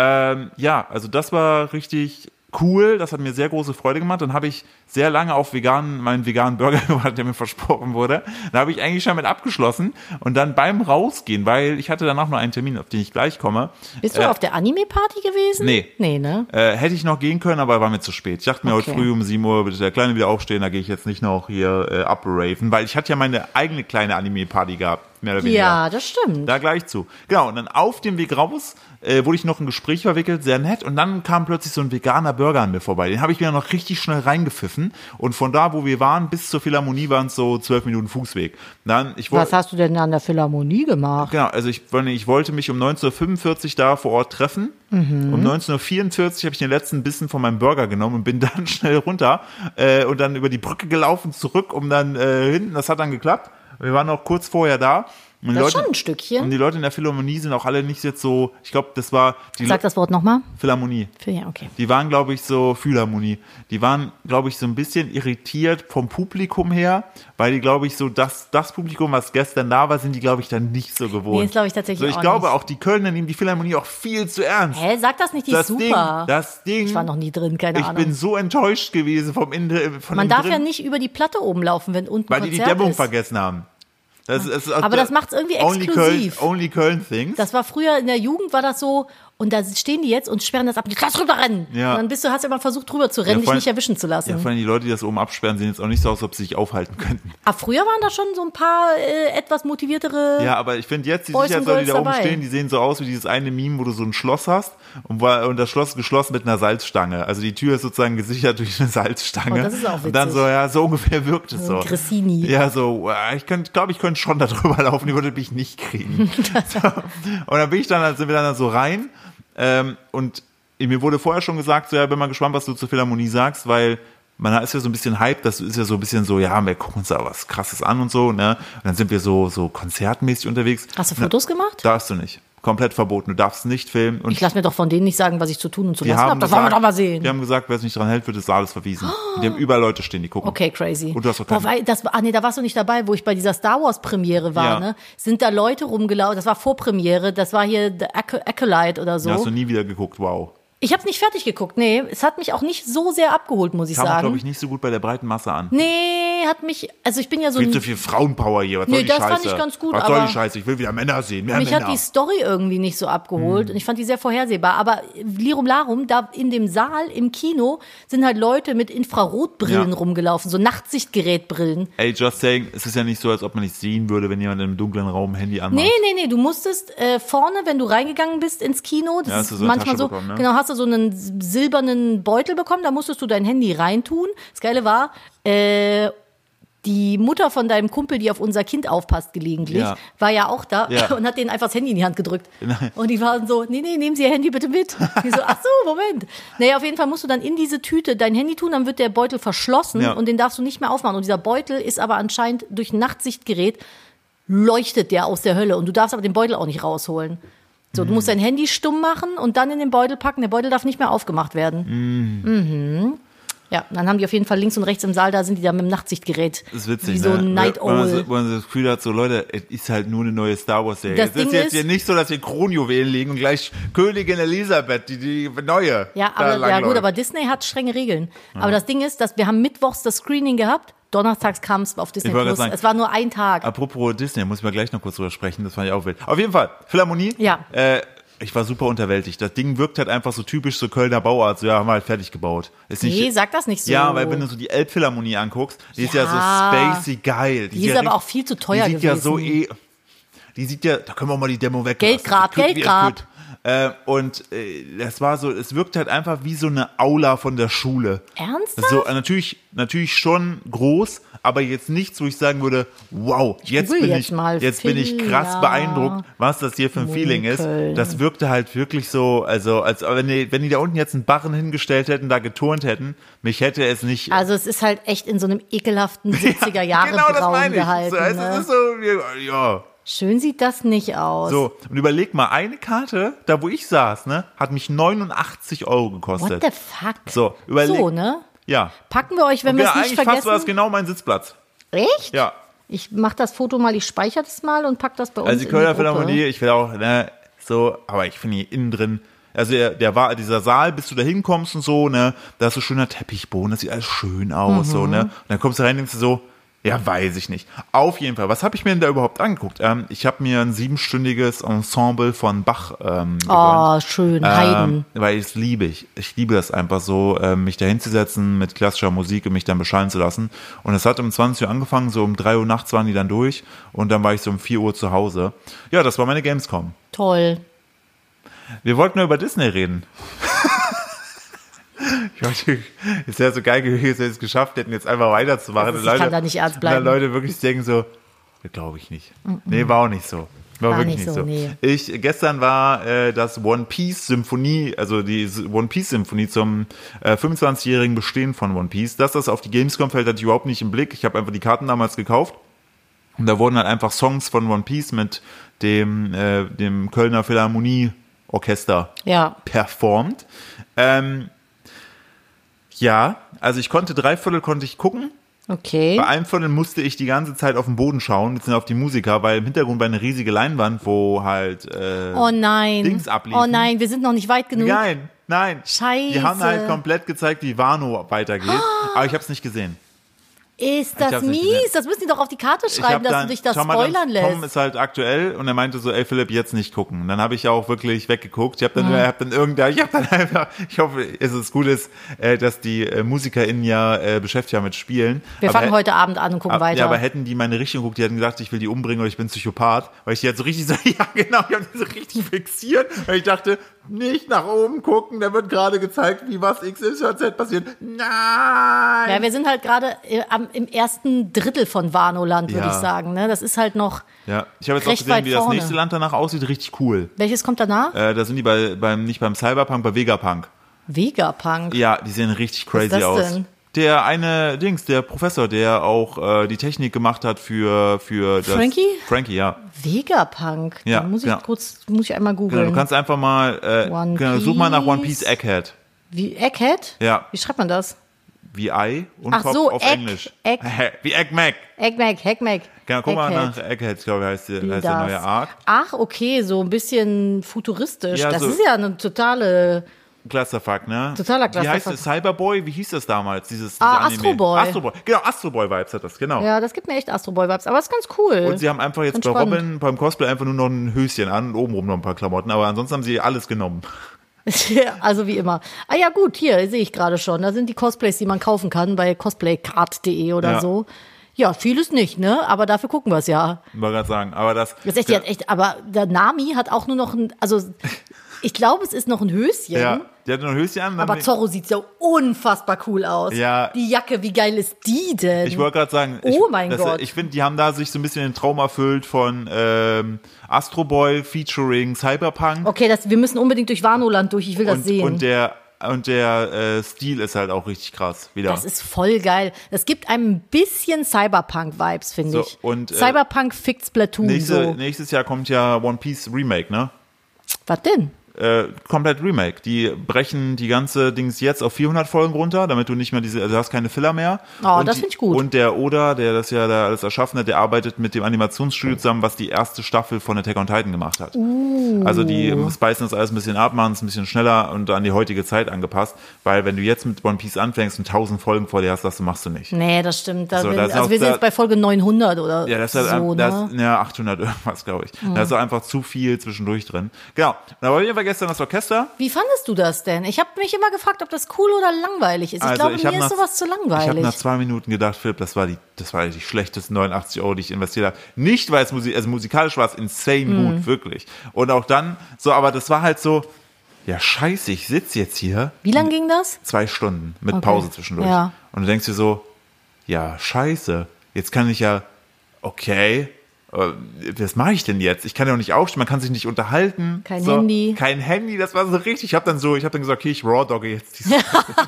Ja, also das war richtig cool, das hat mir sehr große Freude gemacht. Dann habe ich sehr lange auf meinen veganen Burger gewartet, der mir versprochen wurde. Da habe ich eigentlich schon mit abgeschlossen und dann beim Rausgehen, weil ich hatte danach noch einen Termin, auf den ich gleich komme. Bist du auf der Anime-Party gewesen? Nee. Nee, ne? Hätte ich noch gehen können, aber war mir zu spät. Ich dachte mir Okay. heute früh um 7 Uhr, bitte der Kleine wieder aufstehen, da gehe ich jetzt nicht noch hier abraven, weil ich hatte ja meine eigene kleine Anime-Party gehabt, mehr oder weniger. Ja, das stimmt. Da gleich zu. Genau, und dann auf dem Weg raus wurde ich noch ein Gespräch verwickelt, sehr nett. Und dann kam plötzlich so ein veganer Burger an mir vorbei. Den habe ich mir noch richtig schnell reingepfiffen. Und von da, wo wir waren, bis zur Philharmonie waren es so 12 Minuten Fußweg. Was hast du denn an der Philharmonie gemacht? Genau, also ich wollte mich um 19:45 da vor Ort treffen. Um 19:44 habe ich den letzten Bissen von meinem Burger genommen und bin dann schnell runter und dann über die Brücke gelaufen, zurück, um dann hinten, das hat dann geklappt. Wir waren noch kurz vorher da. Und Das ist schon ein Stückchen. Und die Leute in der Philharmonie sind auch alle nicht jetzt so, ich glaube, das war die Sag das Wort nochmal. Philharmonie. Ja, okay. Die waren, glaube ich, Philharmonie. Die waren, glaube ich, so ein bisschen irritiert vom Publikum her, weil die, glaube ich, so das Publikum, was gestern da war, sind die, glaube ich, dann nicht so gewohnt. Nee, das glaube ich tatsächlich ich auch glaube nicht. auch, die Kölner nehmen die Philharmonie auch viel zu ernst. Hä, sag das nicht, die ist super. Das Ding. Ich war noch nie drin, keine Ich Ahnung. bin so enttäuscht gewesen von Man dem darf drin, ja nicht über die Platte oben laufen, wenn unten weil die die Konzert Dämmung ist. vergessen haben. Aber das macht's irgendwie exklusiv. Only Köln Things. Das war früher in der Jugend, war das so, und da stehen die jetzt und sperren das ab. Du kannst rüberrennen. Ja. Und dann hast du immer versucht, drüber zu rennen, Ja, dich vor allem- nicht erwischen zu lassen. Ja, vor allem die Leute, die das oben absperren, sehen jetzt auch nicht so aus, als ob sie sich aufhalten könnten. Aber früher waren da schon so ein paar etwas motiviertere. Ja, aber ich finde jetzt, die Boys and Sicherheitsleute, die da Girls oben dabei. stehen, die sehen so aus wie dieses eine Meme, wo du so ein Schloss hast und das Schloss ist geschlossen mit einer Salzstange. Also die Tür ist sozusagen gesichert durch eine Salzstange. Oh, das ist auch und dann witzig. so, ja, so ungefähr wirkt es so. ein Grissini. Ja, so, ich glaube, ich könnte schon da drüber laufen, die würde mich nicht kriegen. So. Und dann sind wir dann so rein und mir wurde vorher schon gesagt, so, ja, bin mal gespannt, was du zur Philharmonie sagst, weil man ist ja so ein bisschen hyped, das ist ja so ein bisschen so, ja, wir gucken uns da was Krasses an und so, ne? Und dann sind wir so konzertmäßig unterwegs. Hast du Fotos gemacht? Darfst du nicht. Komplett verboten. Du darfst nicht filmen. Und Ich lass mir doch von denen nicht sagen, was ich zu tun und zu die lassen habe. haben Das wollen wir gesagt, doch mal sehen. die haben gesagt, wer es nicht dran hält, wird das alles verwiesen. Und die haben überall Leute stehen, die gucken. Okay, crazy. Und du hast doch Boah, keinen- da warst du nicht dabei, wo ich bei dieser Star Wars Premiere war, Ja. ne? Sind da Leute rumgelaufen, das war Vorpremiere, das war hier The Acolyte oder so. Da hast du nie wieder geguckt, wow. Ich habe nicht fertig geguckt, nee. Es hat mich auch nicht so sehr abgeholt, muss ich Kam auch, sagen. glaube ich, nicht so gut bei der breiten Masse an. Nee, hat mich, also ich bin ja so Viel ein... zu viel Frauenpower hier. Was soll die das Scheiße? fand ich ganz gut, Was soll aber die Scheiße? Ich will wieder Männer sehen. Mehr mich Männer. hat die Story irgendwie nicht so abgeholt und ich fand die sehr vorhersehbar. Aber Lirum Larum, da in dem Saal im Kino sind halt Leute mit Infrarotbrillen rumgelaufen, so Nachtsichtgerätbrillen. Ey, just saying, es ist ja nicht so, als ob man nicht sehen würde, wenn jemand im dunklen Raum ein Handy anmacht. Nee, du musstest vorne, wenn du reingegangen bist ins Kino, das hast du ist so eine manchmal Tasche so, bekommen, ne? genau, hast du so einen silbernen Beutel bekommen, da musstest du dein Handy reintun. Das Geile war, die Mutter von deinem Kumpel, die auf unser Kind aufpasst gelegentlich, war ja auch da und hat denen einfach das Handy in die Hand gedrückt. Nein. Und die waren so, nee, nehmen Sie Ihr Handy bitte mit. Die so, ach so, Moment. Naja, auf jeden Fall musst du dann in diese Tüte dein Handy tun, dann wird der Beutel verschlossen und den darfst du nicht mehr aufmachen. Und dieser Beutel ist aber anscheinend durch ein Nachtsichtgerät, leuchtet der aus der Hölle. Und du darfst aber den Beutel auch nicht rausholen. So, du musst dein Handy stumm machen und dann in den Beutel packen. Der Beutel darf nicht mehr aufgemacht werden. Ja, dann haben die auf jeden Fall links und rechts im Saal, da sind die da mit dem Nachtsichtgerät. Das ist witzig, wie so ein Night Owl. Wo man das Gefühl hat, so Leute, es ist halt nur eine neue Star Wars Serie. Das Es ist Ding jetzt ist- hier nicht so, dass wir Kronjuwelen liegen und gleich Königin Elisabeth, die neue. Ja, da aber ja langläuft. gut, aber Disney hat strenge Regeln. Aber das Ding ist, dass wir haben mittwochs das Screening gehabt, donnerstags kam es auf Disney Ich wollte Plus. gerade sagen- Es war nur ein Tag. Apropos Disney, muss ich mal gleich noch kurz drüber sprechen, das fand ich auch wild. Auf jeden Fall, Philharmonie. Ja. Ich war super unterwältigt. Das Ding wirkt halt einfach so typisch so Kölner Bauart. So, ja, haben wir halt fertig gebaut. Ist nicht, Nee, sag das nicht so. Ja, weil wenn du so die Elbphilharmonie anguckst, die ist ja so Ja. spacey geil. Die ist aber auch viel zu teuer Die sieht ja so gewesen. die sieht ja, da können wir auch mal die Demo weg. Geldgrab. Das war so, es wirkt halt einfach wie so eine Aula von der Schule. Ernsthaft? So, natürlich schon groß, aber jetzt nichts, wo ich sagen würde, wow, jetzt google bin jetzt mal jetzt bin ich krass beeindruckt, was das hier für ein Feeling ist. Köln. Das wirkte halt wirklich so, also als wenn die da unten jetzt einen Barren hingestellt hätten, da geturnt hätten, mich hätte es nicht. Also es ist halt echt in so einem ekelhaften 70er Jahre genau, das Braun meine ich. gehalten. So, es Ne? ist so, ja. Schön sieht das nicht aus. So, und überleg mal, eine Karte, da wo ich saß, ne, hat mich 89 € gekostet. What the fuck? So, überleg. So, ne? Ja. Packen wir euch, wenn Und wir ja, es nicht eigentlich vergessen. fast war das genau mein Sitzplatz. Echt? Ja. Ich mach das Foto mal, ich speichere das mal und pack das bei uns Also die in Kölner die Gruppe. Philharmonie, ich will auch, ne, so, aber ich finde hier innen drin, also dieser Saal, bis du da hinkommst und so, ne, da ist so schöner Teppichboden, das sieht alles schön aus, so, ne, und dann kommst du rein und denkst du so, ja, weiß ich nicht. Auf jeden Fall, was habe ich mir denn da überhaupt angeguckt? Ich habe mir ein 7-stündiges Ensemble von Bach gegönnt. Oh, schön, Haydn. Weil ich liebe. Ich liebe das einfach so, mich da hinzusetzen mit klassischer Musik und mich dann beschallen zu lassen. Und es hat um 20 Uhr angefangen, so um 3 Uhr nachts waren die dann durch und dann war ich so um 4 Uhr zu Hause. Ja, das war meine Gamescom. Toll. Wir wollten nur über Disney reden. Ist ja so geil gewesen, dass wir es geschafft hätten, jetzt einfach weiterzumachen. Also, ich kann da nicht ernst bleiben. Und dann Leute wirklich denken so, glaube ich nicht. Nee, war auch nicht so. War wirklich nicht so. Nee. Gestern war das One Piece Symphonie, also die One Piece Symphonie zum 25-jährigen Bestehen von One Piece. Dass das auf die Gamescom fällt, hatte ich überhaupt nicht im Blick. Ich habe einfach die Karten damals gekauft. Und da wurden halt einfach Songs von One Piece mit dem Kölner Philharmonie Orchester performt. Ja, also ich konnte 3/4 konnte ich gucken. Okay. Bei einem Viertel musste ich die ganze Zeit auf den Boden schauen, beziehungsweise auf die Musiker, weil im Hintergrund war eine riesige Leinwand, wo halt Oh nein. Dings abliefen. Oh nein, wir sind noch nicht weit genug. Nein. Scheiße. Die haben halt komplett gezeigt, wie Wano weitergeht, aber ich habe es nicht gesehen. Ist das hab's nicht mies? gesehen. Das müssen die doch auf die Karte Ich schreiben, hab dass dann, du dich das schau mal, spoilern Tom lässt. ist halt aktuell und er meinte so, ey Philipp, jetzt nicht gucken. Und dann habe ich ja auch wirklich weggeguckt. Ich habe dann einfach, ich hoffe, es ist gut ist, dass die MusikerInnen ja beschäftigt haben mit Spielen. Wir Aber fangen heute Abend an und gucken weiter. Ja, aber hätten die meine Richtung geguckt, die hätten gedacht, ich will die umbringen oder ich bin Psychopath, weil ich die halt so richtig so, ja genau, ich habe die so richtig fixiert, weil ich dachte, nicht nach oben gucken, da wird gerade gezeigt, wie was XYZ passiert. Nein! Ja, wir sind halt gerade im ersten Drittel von Wanoland, würde Ja. ich sagen. Ne? Das ist halt noch. Ja, ich habe jetzt auch recht gesehen, weit wie das vorne. nächste Land danach aussieht, richtig cool. Welches kommt danach? Da sind die nicht beim Cyberpunk, bei Vegapunk. Vegapunk. Ja, die sehen richtig crazy das aus. denn? Der Professor, der auch die Technik gemacht hat für das. Frankie? Frankie, ja. Vegapunk. Ja, Da muss genau. muss ich einmal Genau, googeln. du kannst einfach mal, One such mal nach One Piece. Piece Egghead. Wie Egghead? Ja. Wie schreibt man das? Wie Ei und Ach Kopf so, auf Egg, Englisch. Egg. Wie Eggmac. Hackmack. Genau, guck mal Egghead. nach Egghead, glaube ich, heißt der Das. neue Arc. Ach, okay, so ein bisschen futuristisch. Ja, das so- ist ja eine totale Clusterfuck, ne? Totaler Wie heißt Clusterfuck. es? Cyberboy? Wie hieß das damals? Dieses Ah, Anime? Astro Boy. Astro Boy. Genau, Astro Boy-Vibes hat das, genau. Ja, das gibt mir echt Astro Boy-Vibes, aber ist ganz cool. Und sie haben einfach jetzt bei Spannend. Robin beim Cosplay einfach nur noch ein Höschen an und obenrum noch ein paar Klamotten, aber ansonsten haben sie alles genommen. Ja, also wie immer. Ah ja gut, hier sehe ich gerade schon. Da sind die Cosplays, die man kaufen kann bei cosplaycard.de oder Ja. so. Ja, vieles nicht, ne? Aber dafür gucken wir es ja. Ich wollte gerade sagen, aber das... Das ist echt, die hat echt, aber der Nami hat auch nur noch ein, also ich glaube, es ist noch ein Höschen. Ja, die hat noch ein Höschen an. Aber Zorro sieht so unfassbar cool aus. Ja. Die Jacke, wie geil ist die denn? Ich wollte gerade sagen, Oh mein Gott. Ich finde, die haben da sich so ein bisschen den Traum erfüllt von Astro Boy featuring Cyberpunk. Okay, wir müssen unbedingt durch Warnoland durch, ich will das sehen. Und der Stil ist halt auch richtig krass wieder. Das ist voll geil. Das gibt einem ein bisschen Cyberpunk-Vibes, finde So, ich. und, Cyberpunk fickt Splatoon so. Nächstes Jahr kommt ja One Piece Remake, ne? Was denn? Komplett Remake. Die brechen die ganze Dings jetzt auf 400 Folgen runter, damit du nicht mehr du hast keine Filler mehr. Oh, Und das finde ich gut. Und der Oda, der das ja da alles erschaffen hat, der arbeitet mit dem Animationsstudio zusammen, was die erste Staffel von Attack on Titan gemacht hat. Also die speisen das alles ein bisschen ab, machen es ein bisschen schneller und an die heutige Zeit angepasst, weil wenn du jetzt mit One Piece anfängst und 1000 Folgen vor dir hast, das machst du nicht. Nee, das stimmt. So, das ist auch wir sind da- jetzt bei Folge 900 oder Ja, das ist so, halt, ne? ja, 800 irgendwas, glaube ich. Da ist so einfach zu viel zwischendurch drin. Genau. Und aber wir war gestern das Orchester. Wie fandest du das denn? Ich habe mich immer gefragt, ob das cool oder langweilig ist. Ich glaube, hab mir ist sowas zu Ich habe langweilig. nach 2 Minuten gedacht, Philipp, das war die schlechtesten 89 Euro, die ich investiert habe. Nicht, weil es musikalisch war es insane gut, wirklich. Und auch dann, so, aber das war halt so, ja, scheiße, ich sitze jetzt hier. Wie lang ging das? 2 Stunden mit Okay. Pause zwischendurch. Ja. Und du denkst dir so, ja, scheiße, jetzt kann ich ja, okay, was mache ich denn jetzt? Ich kann ja auch nicht aufstehen, man kann sich nicht unterhalten. Kein Handy. Kein Handy, das war so richtig. Ich habe dann gesagt, okay, ich raw-dogge jetzt diese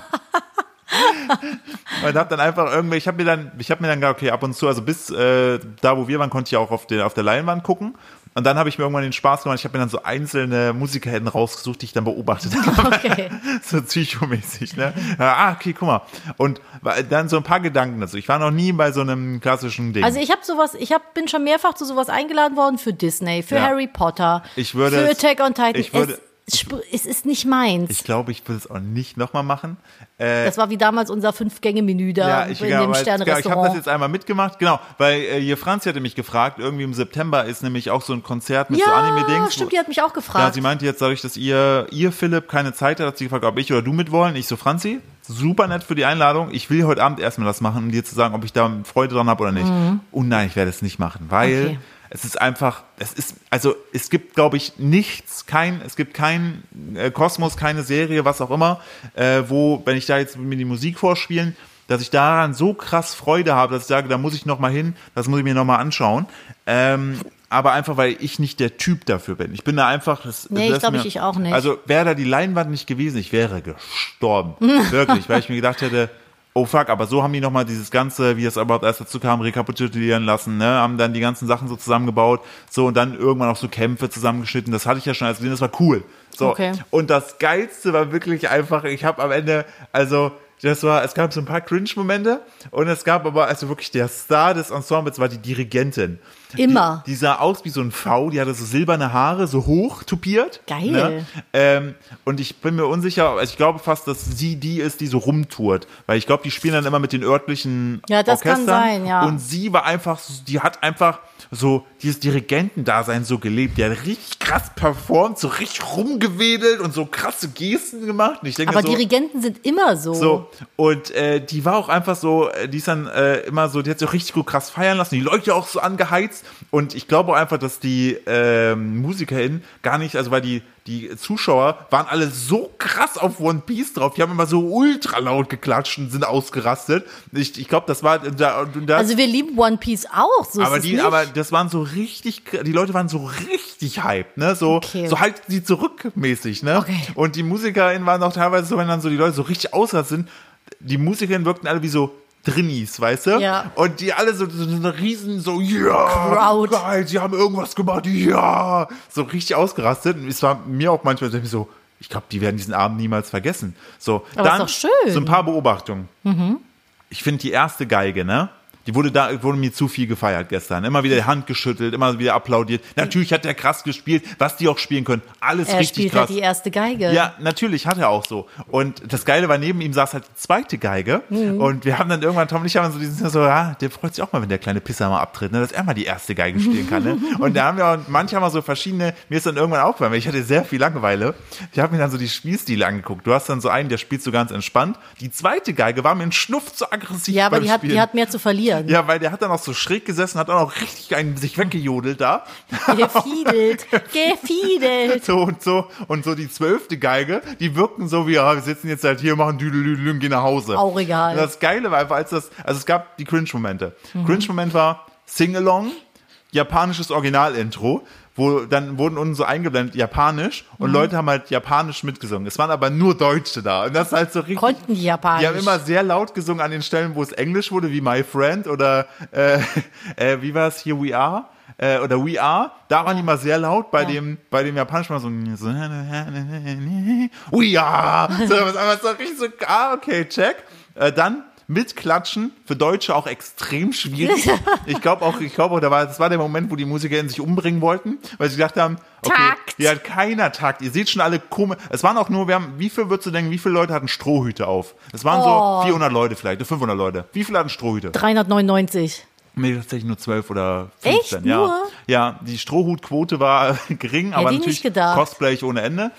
und hab dann einfach irgendwie, ich habe mir dann gedacht, okay, ab und zu, also bis da, wo wir waren, konnte ich auch auf der Leinwand gucken. Und dann habe ich mir irgendwann den Spaß gemacht, ich habe mir dann so einzelne MusikerInnen rausgesucht, die ich dann beobachtet habe. Okay. So psychomäßig, ne? Okay, guck mal. Und dann so ein paar Gedanken dazu. Ich war noch nie bei so einem klassischen Ding. Also bin schon mehrfach zu sowas eingeladen worden für Disney, für Ja. Harry Potter, Ich würde für es- Attack on Titan. ich würde- Es ist nicht meins. Ich glaube, ich will es auch nicht nochmal machen. Das war wie damals unser 5-Gänge-Menü da in dem ich habe das Sternrestaurant. jetzt einmal mitgemacht, genau, weil hier Franzi hatte mich gefragt, irgendwie im September ist nämlich auch so ein Konzert mit so Anime-Dings. Stimmt, die hat mich auch Ja, gefragt. sie meinte jetzt dadurch, dass ihr Philipp keine Zeit hat sie gefragt, ob ich oder du mit wollen. Ich so, Franzi, super nett für die Einladung. Ich will heute Abend erstmal das machen, um dir zu sagen, ob ich da Freude dran habe oder nicht. Und nein, ich werde es nicht machen, weil Okay. es ist einfach, es gibt, glaube ich, es gibt kein Kosmos, keine Serie, was auch immer, wo, wenn ich da jetzt mir die Musik vorspielen, dass ich daran so krass Freude habe, dass ich sage, da muss ich noch mal hin, das muss ich mir noch mal anschauen. Aber einfach, weil ich nicht der Typ dafür bin. Ich bin da einfach... Ich glaube, ich auch nicht. Also wäre da die Leinwand nicht gewesen, ich wäre gestorben. Wirklich, weil ich mir gedacht hätte, oh fuck, aber so haben die nochmal dieses Ganze, wie es überhaupt erst dazu kam, rekapitulieren lassen, ne, haben dann die ganzen Sachen so zusammengebaut, so und dann irgendwann auch so Kämpfe zusammengeschnitten, das hatte ich ja schon als gesehen, das war cool. So. Okay. Und das Geilste war wirklich einfach, ich habe am Ende, es gab so ein paar Cringe-Momente und es gab aber, wirklich der Star des Ensembles war die Dirigentin. Immer. Die sah aus wie so ein V, die hatte so silberne Haare, so hoch tupiert. Geil. Ne? Und ich bin mir unsicher, also ich glaube fast, dass sie die ist, die so rumtourt. Weil ich glaube, die spielen dann immer mit den örtlichen Ja, das kann Orchestern. sein, ja. Und sie war einfach, die hat einfach so dieses Dirigentendasein so gelebt. Die hat richtig krass performt, so richtig rumgewedelt und so krasse Gesten gemacht. Und ich denke Aber mir so, Dirigenten sind immer so. so, und die war auch einfach so, die ist dann immer so, die hat sich auch richtig gut krass feiern lassen, die Leute auch so angeheizt und ich glaube auch einfach, dass die MusikerInnen gar nicht, also weil die Zuschauer waren alle so krass auf One Piece drauf, die haben immer so ultra laut geklatscht und sind ausgerastet. Ich glaube, das war da. Also wir lieben One Piece auch, so ist es nicht. Aber das waren so richtig, die Leute waren so richtig hyped, ne? So, Okay. so halt sie zurückmäßig, ne? Okay. Und die MusikerInnen waren auch teilweise so, wenn dann so die Leute so richtig ausgerastet sind, die MusikerInnen wirkten alle wie so Drinnies, weißt du? Ja. Und die alle so eine riesen, so, ja, Crowd. geil, sie haben irgendwas gemacht, ja, so richtig ausgerastet. Und es war mir auch manchmal so, ich glaube, die werden diesen Abend niemals vergessen. So, Aber dann ist doch schön. so ein paar Beobachtungen. Ich finde die erste Geige, ne? Die wurde mir zu viel gefeiert gestern. Immer wieder die Hand geschüttelt, immer wieder applaudiert. Natürlich hat er krass gespielt, was die auch spielen können. Alles richtig krass. Er spielt halt die erste Geige. Ja, natürlich, hat er auch so. Und das Geile war, neben ihm saß halt die zweite Geige. Und wir haben dann irgendwann, Tom und ich haben so diesen so, ja, der freut sich auch mal, wenn der kleine Pisser mal abtritt, ne, dass er mal die erste Geige spielen kann. Ne? Und da haben wir auch manchmal mal so verschiedene, mir ist dann irgendwann aufgefallen, weil ich hatte sehr viel Langeweile. Ich habe mir dann so die Spielstile angeguckt. Du hast dann so einen, der spielt so ganz entspannt. Die zweite Geige war mir ein Schnuff zu aggressiv. Ja, aber die hat mehr zu verlieren. Ja, weil der hat dann auch so schräg gesessen, hat auch noch richtig einen sich weggejodelt da. Gefiedelt. Und so die 12. Geige, die wirken so wie, ja, wir sitzen jetzt halt hier, machen Düdelüdelü und gehen nach Hause. Auch egal. Und das Geile war einfach, also es gab die Cringe-Momente. Cringe-Moment war Sing-Along, japanisches Original-Intro, wo dann wurden unten so eingeblendet, japanisch, und Leute haben halt japanisch mitgesungen. Es waren aber nur Deutsche da. Und das ist halt so richtig. Konnten die japanisch. Die haben immer sehr laut gesungen an den Stellen, wo es Englisch wurde, wie My Friend oder, wie war es, Here We Are? Oder We Are. Da waren die mal sehr laut, bei dem japanischen mal so, We Are. So, das war so richtig so, okay, check. Dann mitklatschen, für Deutsche auch extrem schwierig. Ich glaube auch, das war der Moment, wo die Musiker sich umbringen wollten, weil sie gedacht haben, okay, Takt. hier hat keiner Takt. Ihr seht schon alle komisch. Es waren auch nur, wie viele Leute hatten Strohhüte auf? Es waren so 400 Leute vielleicht, 500 Leute. Wie viele hatten Strohhüte? 399. Nee, tatsächlich nur 12 oder 15. Echt? Ja. Nur? Ja, die Strohhutquote war gering, aber natürlich Cosplay ohne Ende.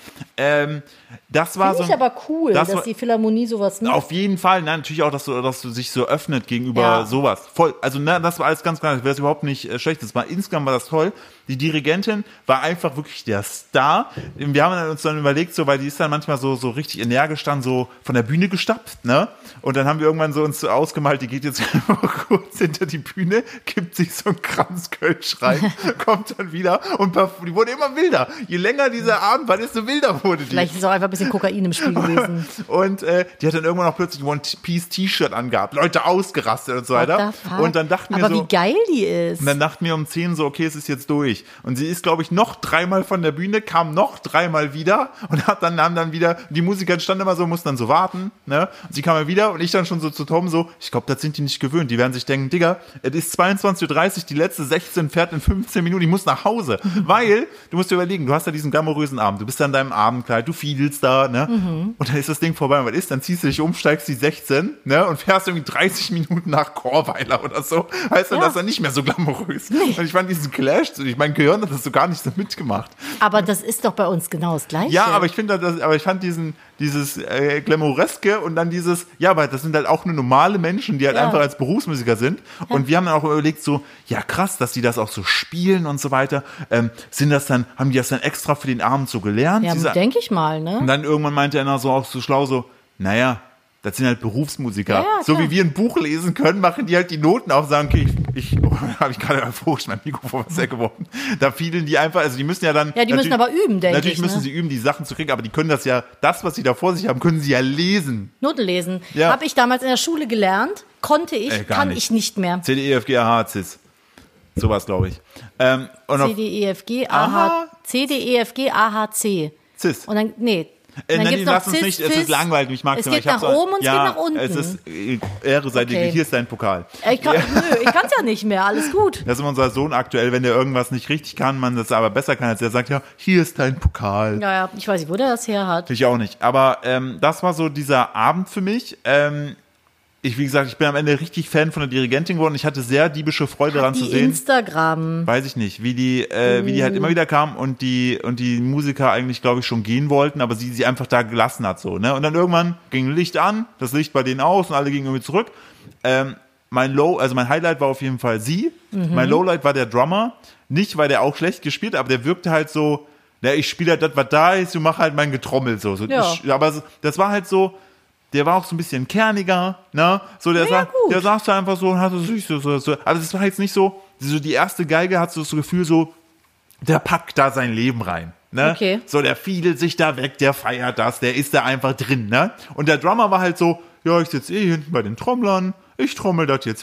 Das war Finde ich aber cool, dass die Philharmonie sowas macht. Auf jeden Fall, nein, natürlich auch, dass du sich so öffnet gegenüber sowas. Voll, also ne, das war alles ganz klar, das wäre überhaupt nicht schlecht. Insgesamt war das toll. Die Dirigentin war einfach wirklich der Star. Wir haben uns dann überlegt, so, weil die ist dann manchmal so richtig energisch dann so von der Bühne gestapft, ne? Und dann haben wir irgendwann so uns ausgemalt, die geht jetzt kurz hinter die Bühne, kippt sich so ein Kranz Kölsch rein, kommt dann wieder und die wurde immer wilder. Je länger dieser Abend war, desto wilder wurde die. Vielleicht ist auch einfach ein bisschen Kokain im Spiel gewesen. Und die hat dann irgendwann auch plötzlich ein One-Piece-T-Shirt angehabt, Leute ausgerastet und so weiter. Und dann dachten wir so, aber wie geil die ist. Und dann dachten wir um 10 so, okay, es ist jetzt durch. Und sie ist, glaube ich, noch 3-mal von der Bühne, kam noch 3-mal wieder und haben dann wieder, die Musiker standen immer so, mussten dann so warten, ne? Und sie kam mal wieder und ich dann schon so zu Tom so, ich glaube, das sind die nicht gewöhnt. Die werden sich denken, Digga, es ist 22:30 Uhr, die letzte 16 fährt in 15 Minuten, ich muss nach Hause. Weil, du musst dir überlegen, du hast ja diesen glamourösen Abend, du bist da in deinem Abendkleid, du fiedelst da, ne? Und dann ist das Ding vorbei. Und was ist? Dann ziehst du dich um, steigst die 16, ne? Und fährst irgendwie 30 Minuten nach Chorweiler oder so. Heißt dann, das ist dann nicht mehr so glamourös. Nee. Und ich fand diesen Clash, mein Gehirn hat das so gar nicht so mitgemacht. Aber das ist doch bei uns genau das Gleiche. Ja, aber ich fand dieses Glamoureske und dann dieses, ja, aber das sind halt auch nur normale Menschen, die halt einfach als Berufsmusiker sind. Ja. Und wir haben dann auch überlegt so, ja krass, dass die das auch so spielen und so weiter. Haben die das dann extra für den Abend so gelernt? Ja, denke ich mal, ne? Und dann irgendwann meinte einer so auch so schlau so, naja, das sind halt Berufsmusiker. Ja, so wie wir ein Buch lesen können, machen die halt die Noten auf, sagen, okay, habe ich gerade euphorisch mein Mikrofon was weggeworfen. Da fielen die einfach, also die müssen ja dann. Ja, die müssen aber üben, denke ich. Natürlich müssen sie üben, die Sachen zu kriegen, aber die können das, was sie da vor sich haben, können sie ja lesen. Noten lesen. Ja. Habe ich damals in der Schule gelernt, kann ich nicht mehr. C, D, E, F, G, A, H, Cis. Sowas, glaube ich. C, D, E, F, G, A, H, C, D, E, F, G, A, H, C. Cis. Und dann, dann nein, lass uns nicht, es ist langweilig, ich mag es geht nach oben und es geht nach unten. Es ist Ehre sei dir, hier ist dein Pokal. Ich kann es ja nicht mehr, alles gut. Das ist unser Sohn aktuell, wenn der irgendwas nicht richtig kann, man das aber besser kann, als er sagt, ja, hier ist dein Pokal. Ja, ich weiß nicht, wo der das her hat. Ich auch nicht, aber das war so dieser Abend für mich. Wie gesagt, ich bin am Ende richtig Fan von der Dirigentin geworden. Ich hatte sehr diebische Freude daran zu sehen. Instagram. Weiß ich nicht, wie die halt immer wieder kam und die Musiker eigentlich, glaube ich, schon gehen wollten, aber sie einfach da gelassen hat, so, ne? Und dann irgendwann ging Licht an, das Licht bei denen aus und alle gingen irgendwie zurück. Mein Highlight war auf jeden Fall sie. Mein Lowlight war der Drummer. Nicht, weil der auch schlecht gespielt hat, aber der wirkte halt so, ich spiele halt das, was da ist, und mache halt mein Getrommel, so. Ja. Aber das war halt so, der war auch so ein bisschen kerniger, ne? So, der saß da einfach so und hatte so. Aber das war jetzt nicht so die erste Geige hat so das Gefühl so, der packt da sein Leben rein, ne? Okay. So, der fiedelt sich da weg, der feiert das, der ist da einfach drin, ne? Und der Drummer war halt so, ja, ich sitze hinten bei den Trommlern, ich trommel das jetzt weg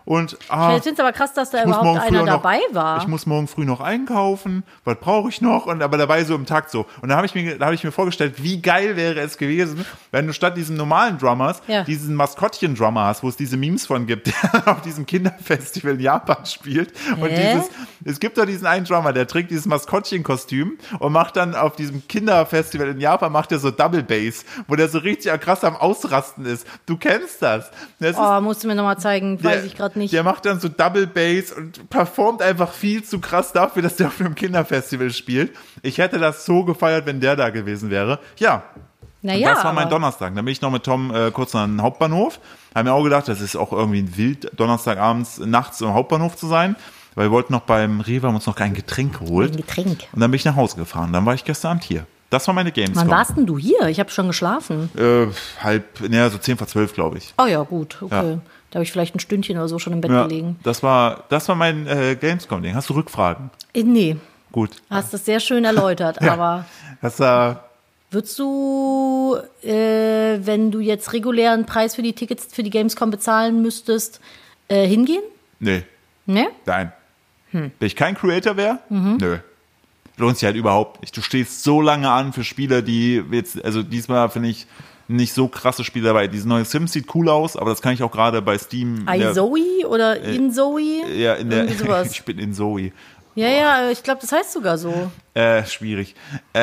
Ich finde es aber krass, dass da überhaupt einer dabei war. Ich muss morgen früh noch einkaufen. Was brauche ich noch? Aber dabei so im Takt so. Und da habe ich mir vorgestellt, wie geil wäre es gewesen, wenn du statt diesem normalen Drummers diesen Maskottchen-Drummer hast, wo es diese Memes von gibt, der auf diesem Kinderfestival in Japan spielt. Und es gibt da diesen einen Drummer, der trägt dieses Maskottchen-Kostüm und macht dann auf diesem Kinderfestival in Japan macht er so Double Bass, wo der so richtig krass am Ausrasten ist. Du kennst das. Musst du mir nochmal zeigen, weiß ich gerade nicht. Der macht dann so Double Bass und performt einfach viel zu krass dafür, dass der auf einem Kinderfestival spielt. Ich hätte das so gefeiert, wenn der da gewesen wäre. Ja. Naja, das war mein Donnerstag. Dann bin ich noch mit Tom kurz an den Hauptbahnhof. Haben mir auch gedacht, das ist auch irgendwie ein wild, Donnerstagabends nachts im Hauptbahnhof zu sein. Weil wir wollten noch beim Rewe, haben uns noch kein Getränk geholt. Und dann bin ich nach Hause gefahren. Dann war ich gestern Abend hier. Das war meine Gamescom. Wann warst denn du hier? Ich habe schon geschlafen. So 10:40, glaube ich. Oh ja, gut, okay. Ja. Da habe ich vielleicht ein Stündchen oder so schon im Bett gelegen. Das war mein Gamescom-Ding. Hast du Rückfragen? Nee. Gut. Hast das sehr schön erläutert, aber würdest du, wenn du jetzt regulären Preis für die Tickets für die Gamescom bezahlen müsstest, hingehen? Nee. Ne? Nein. Wenn ich kein Creator wäre? Nö. Lohnt sich halt überhaupt nicht. Du stehst so lange an für Spiele, die jetzt, also diesmal finde ich nicht so krasse Spiele dabei. Dieses neue Sims sieht cool aus, aber das kann ich auch gerade bei Steam. iZoe oder InZoe? Ja, ich bin InZoe. Ja, ich glaube, das heißt sogar so. Schwierig.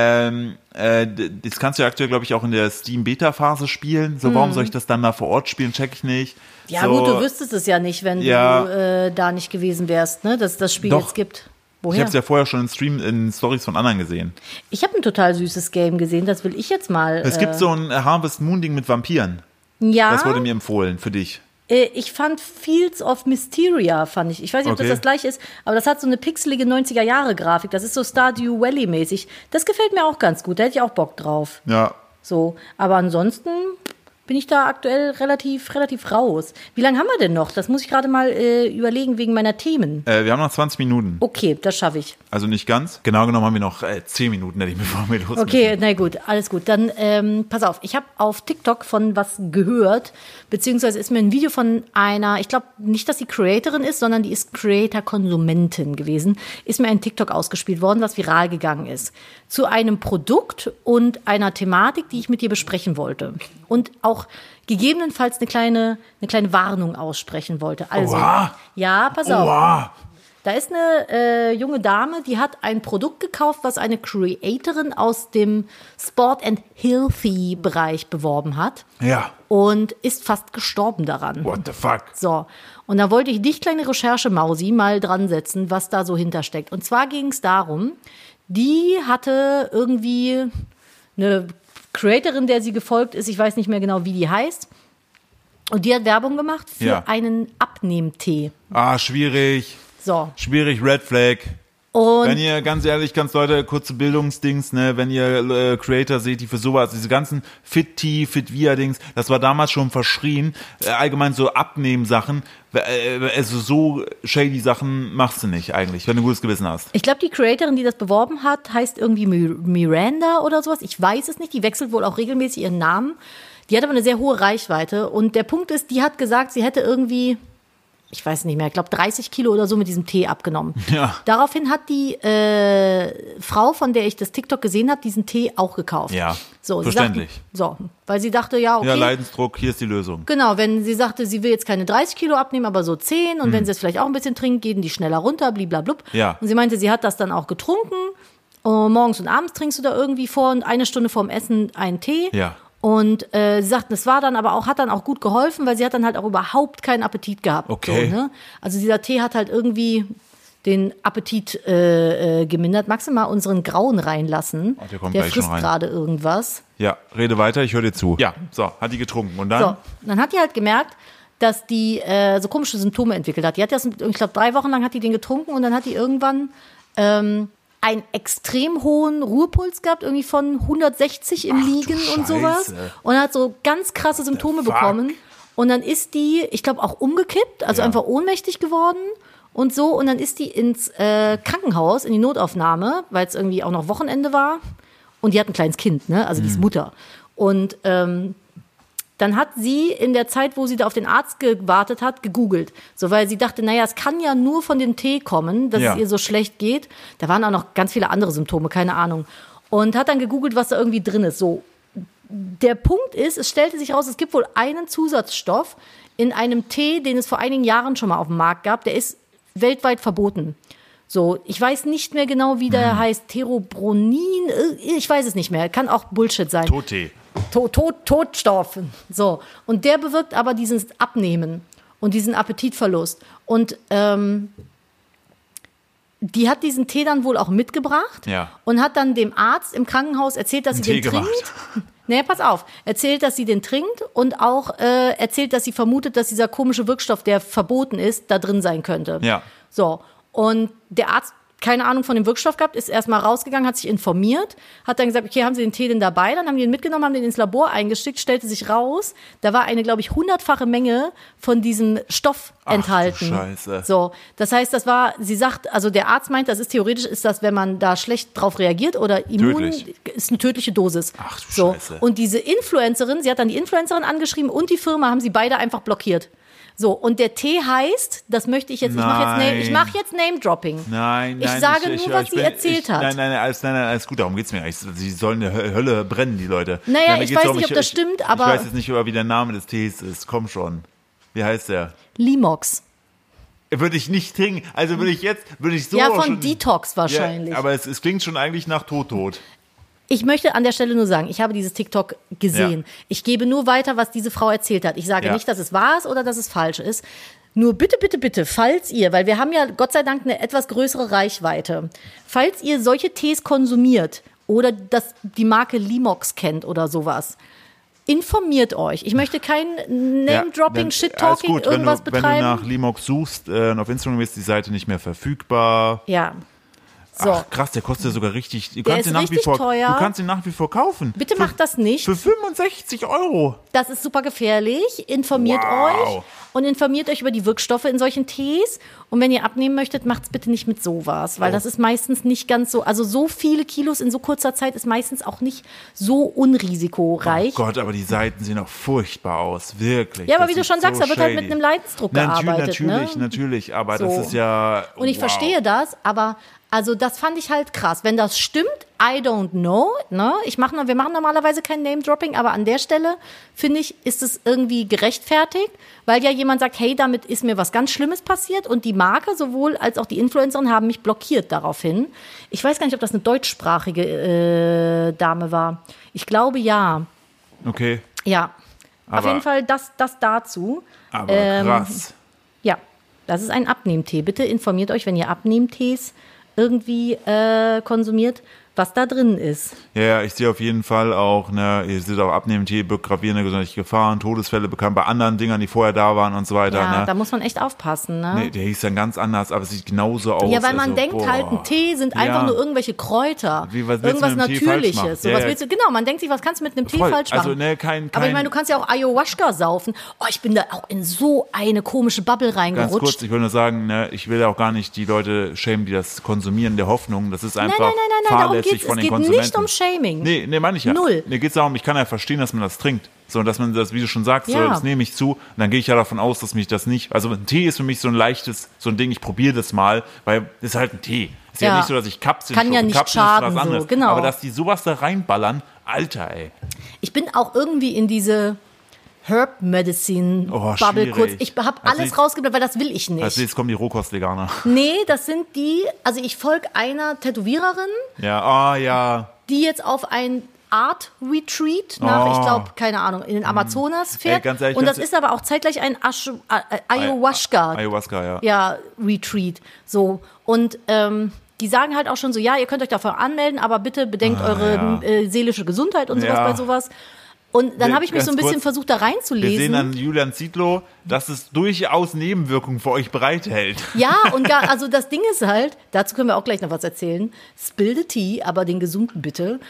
Das kannst du ja aktuell, glaube ich, auch in der Steam-Beta-Phase spielen. So, warum soll ich das dann da vor Ort spielen? Check ich nicht. Ja, gut, du wüsstest es ja nicht, wenn du da nicht gewesen wärst, ne, dass es das Spiel jetzt gibt. Woher? Ich habe es ja vorher schon in Stories von anderen gesehen. Ich habe ein total süßes Game gesehen, das will ich jetzt mal. Es gibt so ein Harvest Moon-Ding mit Vampiren. Ja. Das wurde mir empfohlen, für dich. Ich fand Fields of Mysteria, Ich weiß nicht, ob das gleiche ist, aber das hat so eine pixelige 90er-Jahre-Grafik. Das ist so Stardew Valley-mäßig. Das gefällt mir auch ganz gut, da hätte ich auch Bock drauf. Ja. So, aber ansonsten bin ich da aktuell relativ raus. Wie lange haben wir denn noch? Das muss ich gerade mal überlegen wegen meiner Themen. Wir haben noch 20 Minuten. Okay, das schaffe ich. Also nicht ganz. Genau genommen haben wir noch 10 Minuten, hätte ich mir vorher los. Okay, na gut, alles gut. Dann pass auf, ich habe auf TikTok von was gehört, beziehungsweise ist mir ein Video von einer, ich glaube nicht, dass sie Creatorin ist, sondern die ist Creator-Konsumentin gewesen, ist mir ein TikTok ausgespielt worden, was viral gegangen ist. Zu einem Produkt und einer Thematik, die ich mit dir besprechen wollte. Und auch gegebenenfalls eine kleine Warnung aussprechen wollte. Also, ja, pass auf. Oha. Da ist eine junge Dame, die hat ein Produkt gekauft, was eine Creatorin aus dem Sport and Healthy Bereich beworben hat. Ja. Und ist fast gestorben daran. What the fuck? So. Und da wollte ich dich, kleine Recherche-Mausi, mal dran setzen, was da so hintersteckt. Und zwar ging es darum, die hatte irgendwie eine Creatorin, der sie gefolgt ist, ich weiß nicht mehr genau, wie die heißt. Und die hat Werbung gemacht für einen Abnehmtee. Schwierig. So. Schwierig, Red Flag. Und wenn ihr, ganz ehrlich, Leute, kurze Bildungsdings, ne, wenn ihr Creator seht, die für sowas, diese ganzen Fit-Tea, Fit-Via-Dings, das war damals schon verschrien, allgemein so Abnehmen-Sachen, also so shady Sachen machst du nicht eigentlich, wenn du ein gutes Gewissen hast. Ich glaube, die Creatorin, die das beworben hat, heißt irgendwie Miranda oder sowas, ich weiß es nicht, die wechselt wohl auch regelmäßig ihren Namen, die hat aber eine sehr hohe Reichweite und der Punkt ist, die hat gesagt, sie hätte irgendwie, ich weiß nicht mehr, ich glaube 30 Kilo oder so mit diesem Tee abgenommen. Ja. Daraufhin hat die Frau, von der ich das TikTok gesehen habe, diesen Tee auch gekauft. Ja, so, verständlich. Weil sie dachte, ja, okay. Ja, Leidensdruck, hier ist die Lösung. Genau, wenn sie sagte, sie will jetzt keine 30 Kilo abnehmen, aber so 10 und wenn sie es vielleicht auch ein bisschen trinkt, gehen die schneller runter, bliblablub. Ja. Und sie meinte, sie hat das dann auch getrunken. Morgens und abends trinkst du da irgendwie eine Stunde vorm Essen einen Tee. Ja. Und sie sagt, das war dann aber auch, hat dann auch gut geholfen, weil sie hat dann halt auch überhaupt keinen Appetit gehabt. Okay. So, ne? Also dieser Tee hat halt irgendwie den Appetit gemindert. Magst du mal unseren Grauen reinlassen? Oh, der kommt der gleich schon frisst rein. gerade irgendwas. Ja, rede weiter, ich höre dir zu. Ja, so, hat die getrunken und dann? So, dann hat die halt gemerkt, dass die so komische Symptome entwickelt hat. Die hat das, ich glaube, 3 Wochen lang hat die den getrunken und dann hat die irgendwann einen extrem hohen Ruhepuls gehabt, irgendwie von 160 im Liegen und sowas. Und hat so ganz krasse Symptome bekommen. Und dann ist die, ich glaube, auch umgekippt, also einfach ohnmächtig geworden und so. Und dann ist die ins Krankenhaus, in die Notaufnahme, weil es irgendwie auch noch Wochenende war. Und die hat ein kleines Kind, ne? Also die ist Mutter. Und dann hat sie in der Zeit, wo sie da auf den Arzt gewartet hat, gegoogelt. So, weil sie dachte, naja, es kann ja nur von dem Tee kommen, dass es ihr so schlecht geht. Da waren auch noch ganz viele andere Symptome, keine Ahnung. Und hat dann gegoogelt, was da irgendwie drin ist. So, der Punkt ist, es stellte sich raus, es gibt wohl einen Zusatzstoff in einem Tee, den es vor einigen Jahren schon mal auf dem Markt gab. Der ist weltweit verboten. So, ich weiß nicht mehr genau, wie der heißt. Theobronin, ich weiß es nicht mehr. Kann auch Bullshit sein. Tottee. Totstoff. So. Und der bewirkt aber dieses Abnehmen und diesen Appetitverlust. Und die hat diesen Tee dann wohl auch mitgebracht und hat dann dem Arzt im Krankenhaus erzählt, dass sie den trinkt. Nee, pass auf. Erzählt, dass sie den trinkt und auch erzählt, dass sie vermutet, dass dieser komische Wirkstoff, der verboten ist, da drin sein könnte. Ja. So. Und der Arzt, keine Ahnung von dem Wirkstoff gehabt, ist erstmal rausgegangen, hat sich informiert, hat dann gesagt, okay, haben Sie den Tee denn dabei? Dann haben die ihn mitgenommen, haben den ins Labor eingeschickt, stellte sich raus, da war eine, glaube ich, 100-fache Menge von diesem Stoff enthalten. Ach du Scheiße. So, das heißt, sie sagt, also der Arzt meint, das ist theoretisch, ist das, wenn man da schlecht drauf reagiert oder immun, ist eine tödliche Dosis. Ach du so. Scheiße. Und diese Influencerin, sie hat dann die Influencerin angeschrieben und die Firma haben sie beide einfach blockiert. So, und der Tee heißt, das möchte ich jetzt, ich mache jetzt Name-Dropping. Nein, ich sage nur, was sie erzählt hat. Nein, alles gut, darum geht's mir eigentlich. Sie sollen in der Hölle brennen, die Leute. Naja, ich weiß nicht, ob das stimmt, aber... Ich weiß jetzt nicht, wie der Name des Tees ist, komm schon. Wie heißt der? Limox. Würde ich nicht trinken, also würde ich so... Ja, von Detox wahrscheinlich. Ja, aber es klingt schon eigentlich nach Tod. Ich möchte an der Stelle nur sagen, ich habe dieses TikTok gesehen. Ja. Ich gebe nur weiter, was diese Frau erzählt hat. Ich sage nicht, dass es wahr ist oder dass es falsch ist. Nur bitte, falls ihr, weil wir haben ja Gott sei Dank eine etwas größere Reichweite, falls ihr solche Tees konsumiert oder dass die Marke Limox kennt oder sowas, informiert euch. Ich möchte kein Name-Dropping, Shit-Talking, irgendwas betreiben. Wenn du nach Limox suchst, auf Instagram ist die Seite nicht mehr verfügbar. Ja. So. Ach, krass, der kostet ja sogar richtig. Du kannst ihn nach wie vor kaufen. Bitte macht das nicht. Für 65 €. Das ist super gefährlich. Informiert euch und informiert euch über die Wirkstoffe in solchen Tees. Und wenn ihr abnehmen möchtet, macht's bitte nicht mit sowas, weil das ist meistens nicht ganz so, also so viele Kilos in so kurzer Zeit ist meistens auch nicht so unrisikoreich. Oh Gott, aber die Seiten sehen auch furchtbar aus, wirklich. Ja, aber wie du schon sagst, da wird halt mit einem Leidensdruck gearbeitet. Natürlich, aber so. Das ist ja... Und ich verstehe das, aber... Also das fand ich halt krass. Wenn das stimmt, I don't know. Ne? Wir machen normalerweise kein Name-Dropping, aber an der Stelle, finde ich, ist es irgendwie gerechtfertigt, weil ja jemand sagt, hey, damit ist mir was ganz Schlimmes passiert und die Marke sowohl als auch die Influencerin haben mich blockiert daraufhin. Ich weiß gar nicht, ob das eine deutschsprachige Dame war. Ich glaube, ja. Okay. Ja, aber auf jeden Fall das dazu. Aber krass. Ja, das ist ein Abnehmtee. Bitte informiert euch, wenn ihr Abnehmtees irgendwie konsumiert, was da drin ist. Ja, ich sehe auf jeden Fall auch, ihr seht auch Abnehmtee, gravierende gesundheitliche Gefahren, Todesfälle bekannt bei anderen Dingern, die vorher da waren und so weiter. Ja, da muss man echt aufpassen. Ne? Nee, der hieß dann ganz anders, aber es sieht genauso aus. Ja, weil man denkt halt, ein Tee sind einfach nur irgendwelche Kräuter. Irgendwas Natürliches. So, willst du, genau, man denkt sich, was kannst du mit einem Tee falsch machen? Also, aber ich meine, du kannst ja auch Ayahuasca saufen. Oh, ich bin da auch in so eine komische Bubble reingerutscht. Ganz kurz, ich will nur sagen, ich will ja auch gar nicht die Leute schämen, die das konsumieren, der Hoffnung. Das ist einfach fahrlässig von den Konsumenten. Nicht um Shaming. Nee, meine ich ja. Null. Mir geht es darum, ich kann ja verstehen, dass man das trinkt. So, dass man das, wie du schon sagst, so, das nehme ich zu. Und dann gehe ich ja davon aus, dass mich das nicht, also ein Tee ist für mich so ein leichtes, so ein Ding, ich probiere das mal, weil es ist halt ein Tee. Ist ja nicht so, dass ich Kapseln kann ja nicht Kapseln schaden, ist was anderes. So, genau. Aber dass die sowas da reinballern, Alter, ey. Ich bin auch irgendwie in diese Herb Medicine Bubble kurz. Ich habe alles rausgeblendet, weil das will ich nicht. Also jetzt kommen die Rohkost-Veganer. Nee, das sind die, also ich folge einer Tätowiererin. Ja, die jetzt auf ein Art Retreat nach, ich glaube, keine Ahnung, in den Amazonas fährt. Ganz ehrlich, und das ist aber auch zeitgleich ein Ayahuasca. Ayahuasca, ja, Retreat. So. Und die sagen halt auch schon so, ja, ihr könnt euch dafür anmelden, aber bitte bedenkt eure seelische Gesundheit und sowas bei sowas. Und dann habe ich mich so ein bisschen versucht, da reinzulesen. Wir sehen an Julian Zietlow, dass es durchaus Nebenwirkungen für euch bereithält. Ja, und also das Ding ist halt, dazu können wir auch gleich noch was erzählen, Spill the Tea, aber den gesunden bitte.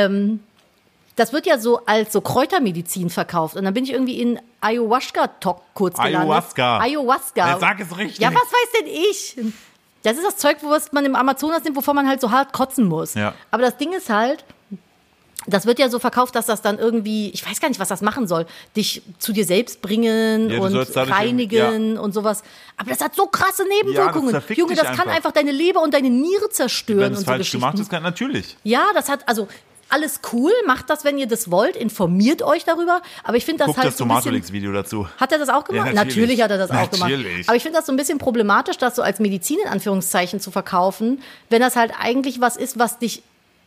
Das wird ja so als so Kräutermedizin verkauft. Und dann bin ich irgendwie in Ayahuasca-Talk kurz gelandet. Ayahuasca. Ja, sag es richtig. Ja, was weiß denn ich? Das ist das Zeug, was man im Amazonas nimmt, wovon man halt so hart kotzen muss. Ja. Aber das Ding ist halt, Das wird ja so verkauft, dass das dann irgendwie, ich weiß gar nicht, was das machen soll, dich zu dir selbst bringen und reinigen und sowas. Aber das hat so krasse Nebenwirkungen. Ja, das Junge, das kann einfach deine Leber und deine Niere zerstören. Wenn es falsch gemacht ist, natürlich. Ja, das hat, also alles cool, macht das, wenn ihr das wollt, informiert euch darüber. Aber ich finde das Guckt halt das so ein bisschen... Tomatolix-Video dazu. Hat er das auch gemacht? Ja, natürlich hat er das auch gemacht. Natürlich. Aber ich finde das so ein bisschen problematisch, das so als Medizin in Anführungszeichen zu verkaufen, wenn das halt eigentlich was ist, was dich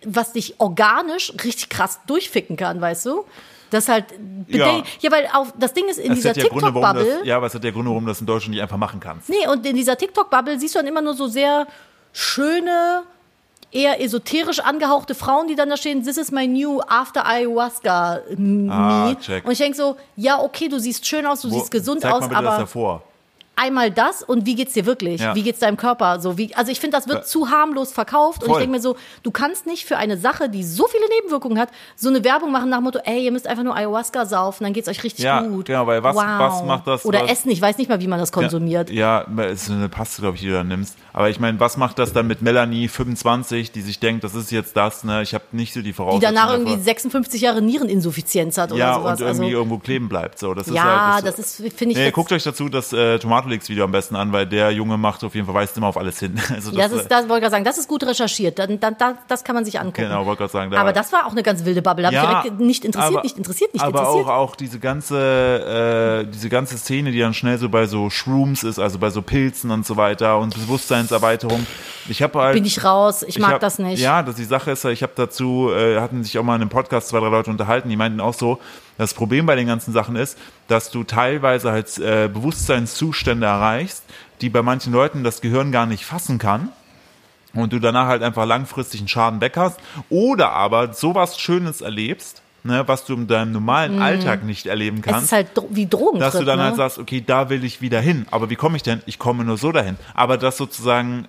organisch richtig krass durchficken kann, weißt du? Das halt, ja, weil das Ding ist, in dieser TikTok-Bubble. Ja, aber es hat ja Gründe, warum du das in Deutschland nicht einfach machen kannst. Nee, und in dieser TikTok-Bubble siehst du dann immer nur so sehr schöne, eher esoterisch angehauchte Frauen, die dann da stehen, this is my new after ayahuasca me. Check. Und ich denke so, ja, okay, du siehst schön aus, du siehst gesund aus, aber das davor. Einmal das und wie geht's dir wirklich? Ja. Wie geht's deinem Körper? Also ich finde, das wird zu harmlos verkauft. Und ich denke mir so, du kannst nicht für eine Sache, die so viele Nebenwirkungen hat, so eine Werbung machen nach dem Motto, ey, ihr müsst einfach nur Ayahuasca saufen, dann geht's euch richtig gut. Ja, genau, weil was macht das? Oder essen, ich weiß nicht mal, wie man das konsumiert. Ja, es ist eine Paste, glaube ich, die du da nimmst. Aber ich meine, was macht das dann mit Melanie, 25, die sich denkt, das ist jetzt das, ne? Ich habe nicht so die Voraussetzungen. Die danach irgendwie 56 Jahre Niereninsuffizienz hat oder sowas. Ja, und irgendwie irgendwo kleben bleibt. So, das ist finde ich... Nee, guckt euch dazu das Tomatolix-Video am besten an, weil der Junge macht auf jeden Fall, weist immer auf alles hin. Also das wollte ich gerade sagen, das ist gut recherchiert, das kann man sich angucken. Genau, wollte gerade sagen. Aber das war auch eine ganz wilde Bubble, da habe ich direkt nicht interessiert. Aber auch diese ganze Szene, die dann schnell so bei so Shrooms ist, also bei so Pilzen und so weiter und Bewusstseinserweiterung. Bin ich raus, ich mag das nicht. Ja, die Sache ist, ich habe dazu, hatten sich auch mal in einem Podcast 2, 3 Leute unterhalten, die meinten auch so, das Problem bei den ganzen Sachen ist, dass du teilweise halt Bewusstseinszustände erreichst, die bei manchen Leuten das Gehirn gar nicht fassen kann und du danach halt einfach langfristig einen Schaden weg hast oder aber sowas Schönes erlebst, ne, was du in deinem normalen Alltag nicht erleben kannst. Es ist halt wie Drogen. Dass du dann halt sagst, okay, da will ich wieder hin. Aber wie komme ich denn? Ich komme nur so dahin. Aber dass sozusagen,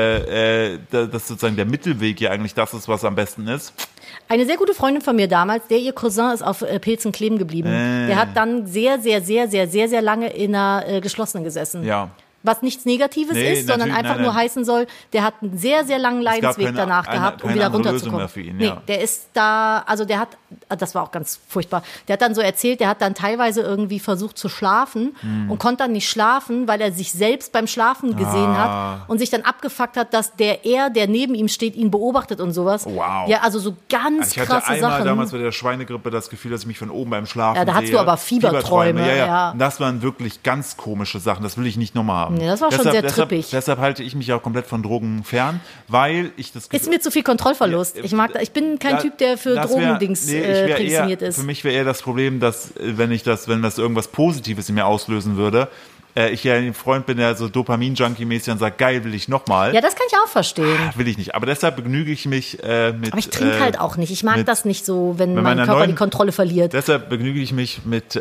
dass sozusagen der Mittelweg ja eigentlich das ist, was am besten ist. Eine sehr gute Freundin von mir damals, ihr Cousin ist auf Pilzen kleben geblieben. Der hat dann sehr, sehr, sehr, sehr, sehr, sehr lange in einer geschlossenen gesessen. Ja. Was nichts Negatives ist, sondern einfach nur heißen soll, der hat einen sehr, sehr langen Leidensweg danach gehabt, um wieder runterzukommen. Der ist da, also das war auch ganz furchtbar. Der hat dann so erzählt, der hat dann teilweise irgendwie versucht zu schlafen und konnte dann nicht schlafen, weil er sich selbst beim Schlafen gesehen hat und sich dann abgefuckt hat, dass der neben ihm steht, ihn beobachtet und sowas. Wow. Ja, also so ganz krasse Sachen. Ich hatte einmal damals bei der Schweinegrippe das Gefühl, dass ich mich von oben beim Schlafen sehe. Ja, da hast du aber Fieberträume. Ja. Das waren wirklich ganz komische Sachen, das will ich nicht nochmal haben. Nee, das war schon sehr trippig. Deshalb halte ich mich auch komplett von Drogen fern, weil ich das Gefühl... Ist mir zu viel Kontrollverlust. Ich bin kein Typ, der für Drogendings prädestiniert ist. Für mich wäre eher das Problem, dass wenn das irgendwas Positives in mir auslösen würde, ich ja ein Freund bin, der so Dopamin-Junkie-mäßig und sagt, geil, will ich nochmal. Ja, das kann ich auch verstehen. Will ich nicht. Aber deshalb begnüge ich mich mit... Aber ich trinke halt auch nicht. Ich mag das nicht so, wenn mein Körper die Kontrolle verliert. Deshalb begnüge ich mich mit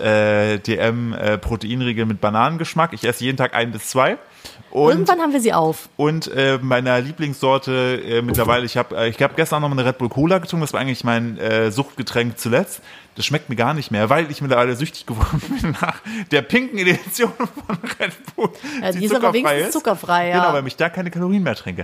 DM-Proteinriegel mit Bananengeschmack. Ich esse jeden Tag 1 bis 2. Und, irgendwann haben wir sie auf. Und meiner Lieblingssorte mittlerweile, ich hab gestern noch eine Red Bull Cola getrunken, das war eigentlich mein Suchtgetränk zuletzt. Das schmeckt mir gar nicht mehr, weil ich mittlerweile süchtig geworden bin nach der pinken Edition von Red Bull. Ja, die ist aber wenigstens zuckerfrei, ja. Genau, weil ich da keine Kalorien mehr trinke.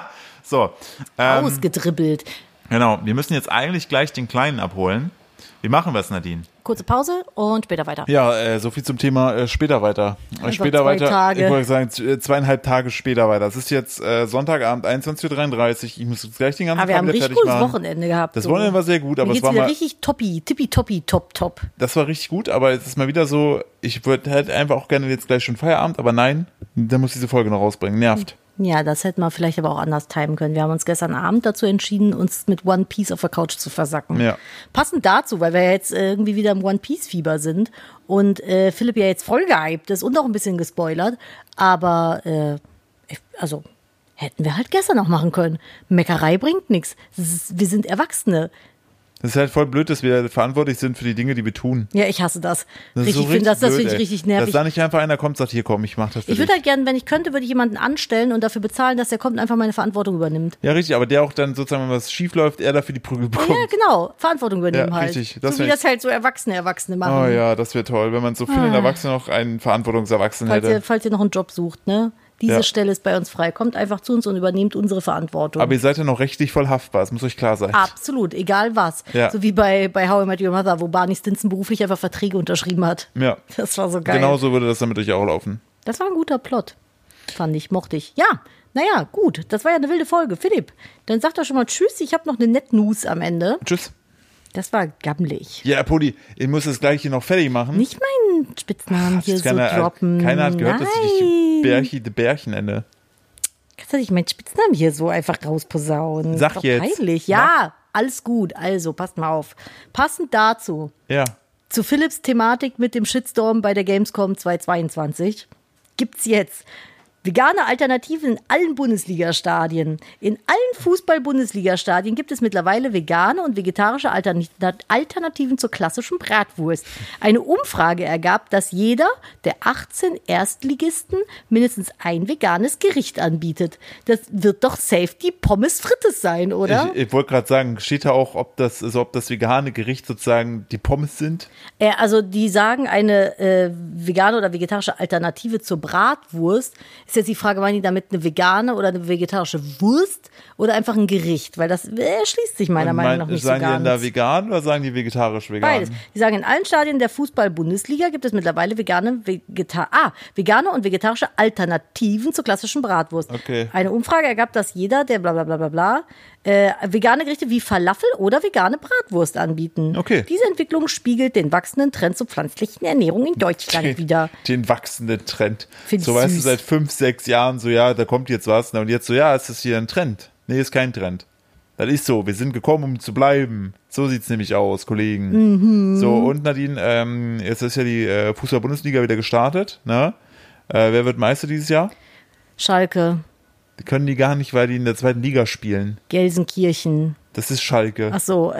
So. Ausgedribbelt. Genau, wir müssen jetzt eigentlich gleich den Kleinen abholen. Wie machen wir es, Nadine? Kurze Pause und später weiter. Ja, so viel zum Thema später weiter. Später weiter. Tage. Ich wollte sagen, 2,5 Tage später weiter. Es ist jetzt Sonntagabend, 21:33 Uhr. Ich muss jetzt gleich den ganzen Tag fertig machen. Wir haben ein richtig cooles Wochenende gehabt. Das Wochenende war sehr gut, aber es war mal richtig tippitoppi, top. Das war richtig gut, aber es ist mal wieder so, ich würde halt einfach auch gerne jetzt gleich schon Feierabend, aber nein, dann muss diese Folge noch rausbringen. Nervt. Ja, das hätten wir vielleicht aber auch anders timen können. Wir haben uns gestern Abend dazu entschieden, uns mit One Piece auf der Couch zu versacken. Ja. Passend dazu, weil wir jetzt irgendwie wieder im One Piece Fieber sind und Philipp ja jetzt voll gehypt ist und auch ein bisschen gespoilert, aber hätten wir halt gestern auch machen können. Meckerei bringt nichts. Wir sind Erwachsene. Das ist halt voll blöd, dass wir verantwortlich sind für die Dinge, die wir tun. Ja, ich hasse das. Ich finde das finde ich richtig nervig. Dass da nicht einfach einer kommt und sagt, hier komm, ich mach das für dich. Ich würde halt gerne, wenn ich könnte, würde ich jemanden anstellen und dafür bezahlen, dass der kommt und einfach meine Verantwortung übernimmt. Ja, richtig, aber der auch dann sozusagen, wenn was schief läuft, er dafür die Prügel bekommt. Ja, genau, Verantwortung übernehmen halt. Richtig. So wie das halt so Erwachsene machen. Oh ja, das wäre toll, wenn man so vielen Erwachsenen noch einen Verantwortungserwachsenen hätte. Falls ihr noch einen Job sucht, ne? Diese Stelle ist bei uns frei. Kommt einfach zu uns und übernehmt unsere Verantwortung. Aber ihr seid ja noch rechtlich voll haftbar, das muss euch klar sein. Absolut, egal was. Ja. So wie bei How I Met Your Mother, wo Barney Stinson beruflich einfach Verträge unterschrieben hat. Ja. Das war so geil. Genauso würde das dann mit euch auch laufen. Das war ein guter Plot. Fand ich, mochte ich. Ja, naja, gut. Das war ja eine wilde Folge. Philipp, dann sag doch schon mal Tschüss. Ich habe noch eine Net News am Ende. Tschüss. Das war gammelig. Ja, Podi, ich muss das gleich hier noch fertig machen. Nicht meinen Spitznamen hier so droppen. Keiner hat gehört, dass ich dich die Bärchen nenne. Kannst du nicht meinen Spitznamen hier so einfach rausposaunen? Sag ist doch jetzt. Peinlich. Ja, alles gut. Also, passt mal auf. Passend dazu, Ja. zu Philipps Thematik mit dem Shitstorm bei der Gamescom 2022 gibt's jetzt vegane Alternativen in allen Bundesliga-Stadien. In allen Fußball-Bundesliga-Stadien gibt es mittlerweile vegane und vegetarische Alternativen zur klassischen Bratwurst. Eine Umfrage ergab, dass jeder der 18 Erstligisten mindestens ein veganes Gericht anbietet. Das wird doch safe die Pommes Frites sein, oder? Ich wollte gerade sagen, steht da auch, ob das vegane Gericht sozusagen die Pommes sind? Also die sagen, eine vegane oder vegetarische Alternative zur Bratwurst. Ist jetzt die Frage, meinen die damit eine vegane oder eine vegetarische Wurst oder einfach ein Gericht? Weil das schließt sich meiner Meinung nach nicht so Sagen die ganz. denn da vegan oder sagen die vegetarisch vegan? Beides. Die sagen, in allen Stadien der Fußball-Bundesliga gibt es mittlerweile vegane und vegetarische Alternativen zur klassischen Bratwurst. Okay. Eine Umfrage ergab, dass jeder, der bla bla bla bla bla, vegane Gerichte wie Falafel oder vegane Bratwurst anbieten. Okay. Diese Entwicklung spiegelt den wachsenden Trend zur pflanzlichen Ernährung in Deutschland wieder. Den wachsenden Trend. Find So ich weißt du, süß. seit 5, 6 Jahren so, ja, da kommt jetzt was. Und jetzt so, ja, ist das hier ein Trend? Nee, ist kein Trend. Das ist so, wir sind gekommen, um zu bleiben. So sieht's nämlich aus, Kollegen. So, und Nadine, jetzt ist ja die Fußball-Bundesliga wieder gestartet. Ne? Wer wird Meister dieses Jahr? Schalke, Die können die gar nicht, weil die in der zweiten Liga spielen. Gelsenkirchen. Das ist Schalke. Ach so,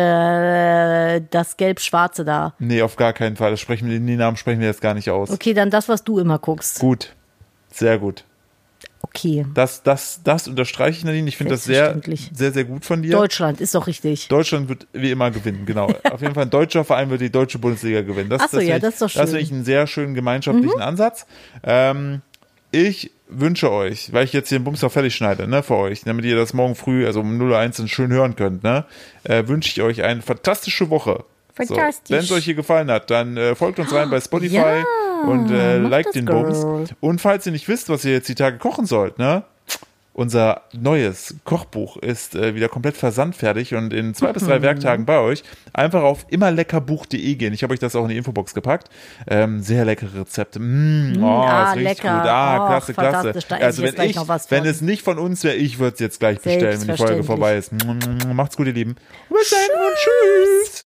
das Gelb-Schwarze da. Nee, auf gar keinen Fall. Die Namen sprechen wir jetzt gar nicht aus. Okay, dann das, was du immer guckst. Gut. Sehr gut. Okay. Das unterstreiche ich, Nadine. Ich finde das sehr, Selbstverständlich. sehr, sehr gut von dir. Deutschland, ist doch richtig. Deutschland wird wie immer gewinnen, genau. Auf jeden Fall ein deutscher Verein wird die deutsche Bundesliga gewinnen. Ach so, ja, das ist doch schön. Das finde ich einen sehr schönen gemeinschaftlichen Ansatz. Ich wünsche euch, weil ich jetzt hier den Bums noch fertig schneide, ne, für euch, damit ihr das morgen früh, also um 0:01 dann schön hören könnt, ne, wünsche ich euch eine fantastische Woche. Fantastisch. So, wenn es euch hier gefallen hat, dann folgt uns rein bei Spotify Ja, und mach liked das, den Girl. Bums. Und falls ihr nicht wisst, was ihr jetzt die Tage kochen sollt, ne, unser neues Kochbuch ist wieder komplett versandfertig und in 2 bis 3 Werktagen bei euch. Einfach auf immerleckerbuch.de gehen. Ich habe euch das auch in die Infobox gepackt. Sehr leckere Rezepte. Ist richtig lecker. gut. Klasse, klasse. fantastisch. Da esse Also ich jetzt gleich noch was von. wenn es nicht von uns wäre, ich würde es jetzt gleich bestellen, wenn die Folge vorbei ist. Macht's gut, ihr Lieben. Bis dann und tschüss.